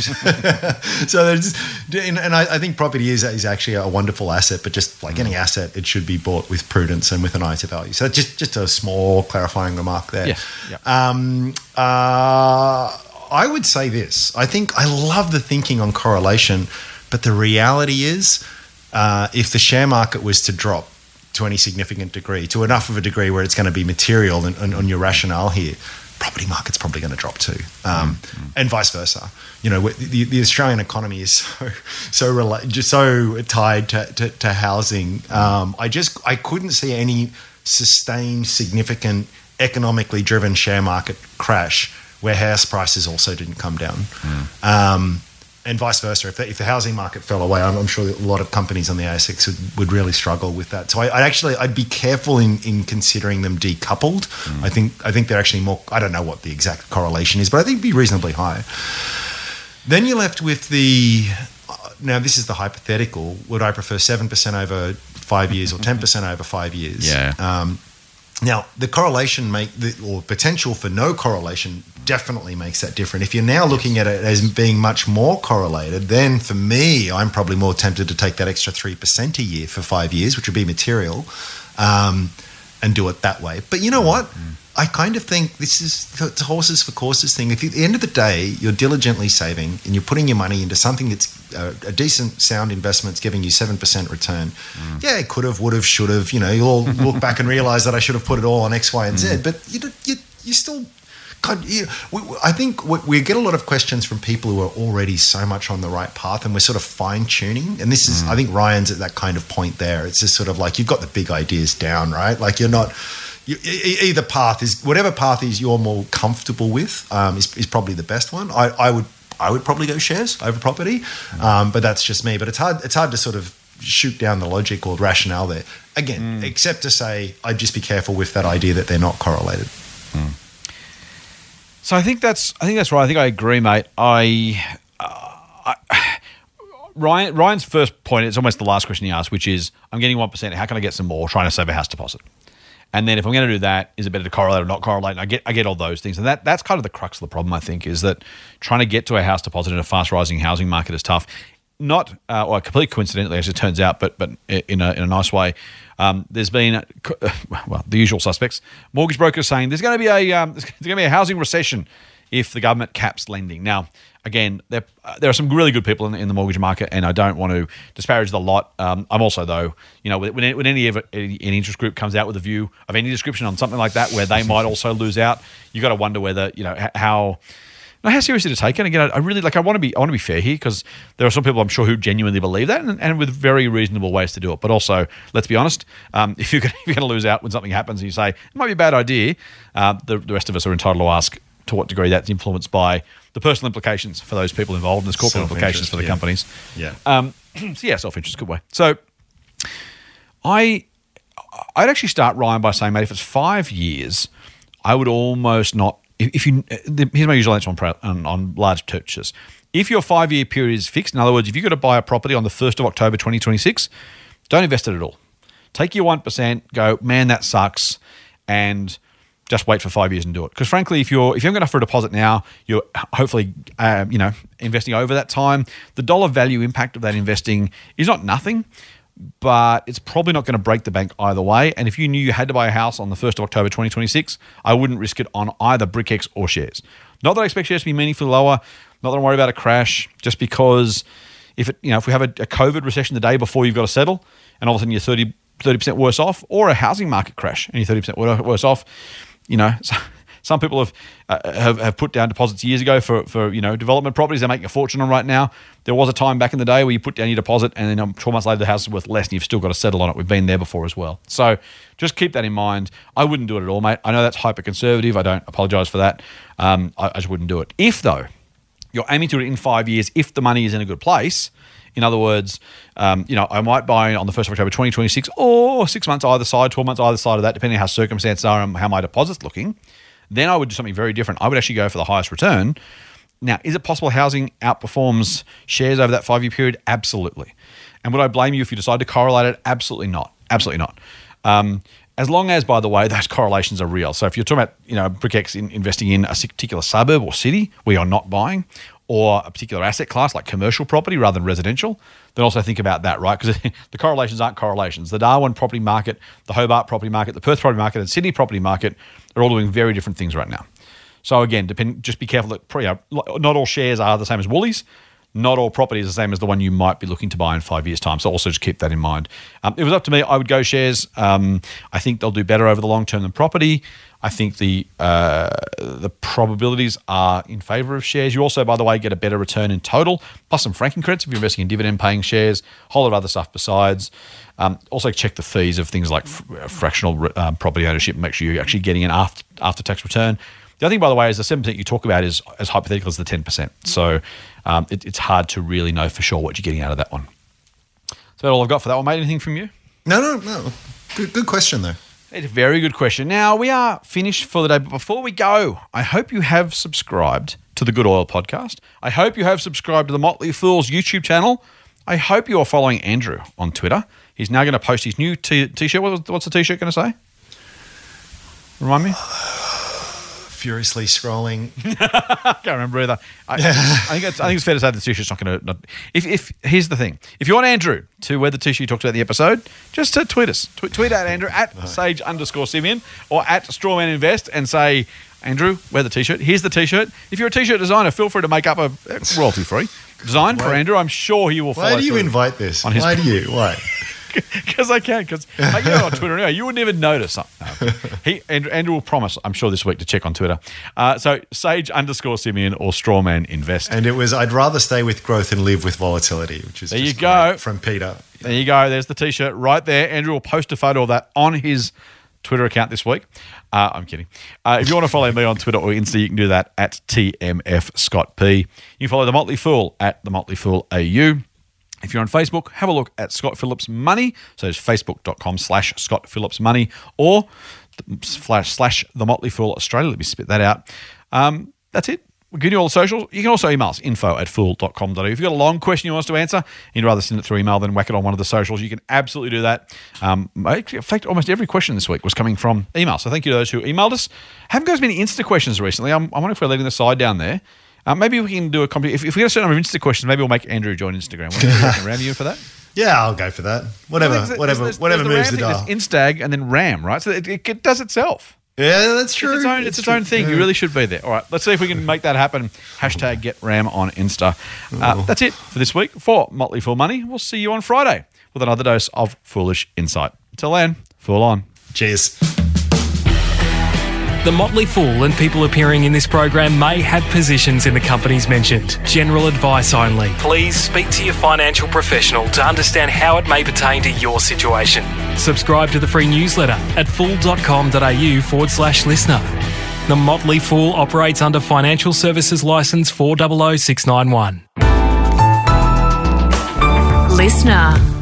so there's, and I, I think property is, is actually a wonderful asset, but just like any asset, it should be bought with prudence and with an eye to value. So just, just a small clarifying remark there. Yes. Yep. Um, uh, I would say this. I think I love the thinking on correlation, but the reality is uh, if the share market was to drop to any significant degree, to enough of a degree where it's going to be material and, and on your rationale here, property market's probably going to drop too, um, mm-hmm. and vice versa. You know, the, the Australian economy is so so rela- just so tied to, to, to housing. Um, I just I couldn't see any sustained, significant, economically driven share market crash where house prices also didn't come down. Mm. Um, and vice versa. If the, if the housing market fell away, I'm, I'm sure that a lot of companies on the A S X would, would really struggle with that. So I, I'd actually, I'd be careful in, in considering them decoupled. Mm. I think I think they're actually more, I don't know what the exact correlation is, but I think it'd be reasonably high. Then you're left with the, now this is the hypothetical, would I prefer seven percent over five years or ten percent over five years? Yeah. Um, Now, the correlation make the, or potential for no correlation definitely makes that different. If you're now looking at it as being much more correlated, then for me, I'm probably more tempted to take that extra three percent a year for five years, which would be material, um, and do it that way. But you know what? Mm. I kind of think this is it's a horses for courses thing. If you, at the end of the day, you're diligently saving and you're putting your money into something that's a, a decent, sound investment, it's giving you seven percent return. Mm. Yeah, it could have, would have, should have. You know, you'll look back and realize that I should have put it all on X, Y, and Z. Mm. But you, you, you still... God, you, we, I think we, we get a lot of questions from people who are already so much on the right path, and we're sort of fine-tuning. And this is, mm. I think Ryan's at that kind of point there. It's just sort of like you've got the big ideas down, right? Like you're not... You, either path is whatever path is you're more comfortable with um, is, is probably the best one. I, I would I would probably go shares over property, um, but that's just me. But it's hard it's hard to sort of shoot down the logic or rationale there. Again, mm. except to say I'd just be careful with that idea that they're not correlated. Mm. So I think that's I think that's right. I think I agree, mate. I, uh, I Ryan Ryan's first point. It's almost the last question he asked, which is I'm getting one percent. How can I get some more? Trying to save a house deposit. And then if I'm going to do that, is it better to correlate or not correlate? And I get I get all those things. And that that's kind of the crux of the problem, I think, is that trying to get to a house deposit in a fast-rising housing market is tough. Not, uh, well, completely coincidentally, as it turns out, but but in a, in a nice way. Um, there's been, uh, well, the usual suspects. Mortgage brokers saying there's going to be a um, there's going to be a housing recession if the government caps lending. Now, again, there, uh, there are some really good people in, in the mortgage market, and I don't want to disparage the lot. Um, I'm also, though, you know, when, when any of it, any interest group comes out with a view of any description on something like that, where they might also lose out, you got to wonder whether, you know, how how seriously to take it. And again, I, I really like. I want to be I want to be fair here, because there are some people I'm sure who genuinely believe that, and, and with very reasonable ways to do it. But also, let's be honest, um, if you're going to lose out when something happens, and you say it might be a bad idea, uh, the, the rest of us are entitled to ask to what degree that's influenced by the personal implications for those people involved, and there's corporate implications for the yeah. companies. Yeah. Um, so yeah, self-interest, good way. So I, I'd actually start, Ryan, by saying, mate, if it's five years, I would almost not if, if you here's my usual answer on, on on large purchases. If your five year period is fixed, in other words, if you've got to buy a property on the first of October twenty twenty-six, don't invest it at all. Take your one percent, go, man, that sucks, and just wait for five years and do it. Because frankly, if you're if you haven't got enough for a deposit now, you're hopefully uh, you know investing over that time. The dollar value impact of that investing is not nothing, but it's probably not going to break the bank either way. And if you knew you had to buy a house on the first of October twenty twenty-six, I wouldn't risk it on either BrickX or shares. Not that I expect shares to be meaningfully lower. Not that I'm worried about a crash. Just because if it you know if we have a, a COVID recession the day before you've got to settle, and all of a sudden you're thirty percent worse off, or a housing market crash and you're thirty percent worse off. You know, some people have, uh, have have put down deposits years ago for, for you know development properties they're making a fortune on right now. There was a time back in the day where you put down your deposit and then um, twelve months later the house is worth less and you've still got to settle on it. We've been there before as well. So just keep that in mind. I wouldn't do it at all, mate. I know that's hyper conservative. I don't apologise for that. Um, I, I just wouldn't do it. If though you're aiming to do it in five years, if the money is in a good place. In other words, um, you know, I might buy on the first of October twenty twenty-six or six months either side, twelve months either side of that, depending on how circumstances are and how my deposit's looking. Then I would do something very different. I would actually go for the highest return. Now, is it possible housing outperforms shares over that five-year period? Absolutely. And would I blame you if you decide to correlate it? Absolutely not. Absolutely not. Um, as long as, by the way, those correlations are real. So if you're talking about, you know, BrickX in investing in a particular suburb or city where you're not buying, or a particular asset class like commercial property rather than residential, then also think about that, right? Because the correlations aren't correlations. The Darwin property market, the Hobart property market, the Perth property market, and Sydney property market are all doing very different things right now. So again, depend, just be careful that you know, not all shares are the same as Woolies. Not all property is the same as the one you might be looking to buy in five years' time. So also just keep that in mind. Um, if it was up to me, I would go shares. Um, I think they'll do better over the long term than property. I think the uh, the probabilities are in favour of shares. You also, by the way, get a better return in total, plus some franking credits if you're investing in dividend-paying shares, a whole lot of other stuff besides. Um, also check the fees of things like f- fractional um, property ownership and make sure you're actually getting an after, after-tax return. The other thing, by the way, is the seven percent you talk about is as hypothetical as the ten percent. So um, it, it's hard to really know for sure what you're getting out of that one. That's about all I've got for that one, mate. Anything from you? No, no, no. Good, good question, though. It's a very good question. Now, we are finished for the day, but before we go, I hope you have subscribed to the Good Oil podcast. I hope you have subscribed to the Motley Fools YouTube channel. I hope you are following Andrew on Twitter. He's now going to post his new t- t-shirt. What, what's the t-shirt going to say? Remind me? Furiously scrolling. I can't remember either. I, I, think it's, I think it's fair to say the t-shirt's not going to... If, if Here's the thing. If you want Andrew to wear the t-shirt you talked about in the episode, just uh, tweet us. Tweet, tweet at Andrew, at right. Sage underscore Simeon, or at Strawman Invest, and say, Andrew, wear the t-shirt. Here's the t-shirt. If you're a t-shirt designer, feel free to make up a royalty-free design why, for Andrew. I'm sure he will follow Why do you invite this? On his why do you? Why? Because I can. Because like, you're on Twitter anyway. You wouldn't even notice. No. He Andrew, Andrew will promise, I'm sure, this week to check on Twitter. Uh, so Sage underscore Simeon or Strawman Invest. And it was, I'd rather stay with growth and live with volatility, which is there just you go from Peter. There you go. There's the t-shirt right there. Andrew will post a photo of that on his Twitter account this week. Uh, I'm kidding. Uh, if you want to follow me on Twitter or Insta, you can do that at T M F Scott P. You can follow The Motley Fool at The Motley Fool A U. If you're on Facebook, have a look at Scott Phillips Money. So it's facebook.com slash Scott Phillips Money or slash, slash The Motley Fool Australia. Let me spit that out. Um, that's it. We'll give you all the socials. You can also email us, info at fool dot com dot a u. If you've got a long question you want us to answer, you'd rather send it through email than whack it on one of the socials, you can absolutely do that. Um, in fact, almost every question this week was coming from email. So thank you to those who emailed us. Haven't got as many Insta questions recently. I'm, I wonder if we're letting the side down there. Uh, maybe we can do a company. If, if we get a certain number of Insta questions, maybe we'll make Andrew join Instagram. What do you reckon, Ram? You for that? Yeah, I'll go for that. Whatever, well, there's, whatever, there's, whatever there's moves the, the dial. There's Instag and then Ram, right? So it, it, it does itself. Yeah, that's true. It's its own, it's its own thing. Yeah. You really should be there. All right, let's see if we can make that happen. Hashtag get Ram on Insta. Uh, that's it for this week for Motley Fool Money. We'll see you on Friday with another dose of foolish insight. Until then, fool on. Cheers. The Motley Fool and people appearing in this program may have positions in the companies mentioned. General advice only. Please speak to your financial professional to understand how it may pertain to your situation. Subscribe to the free newsletter at fool.com.au forward slash listener. The Motley Fool operates under Financial Services Licence four zero zero six nine one. Listener.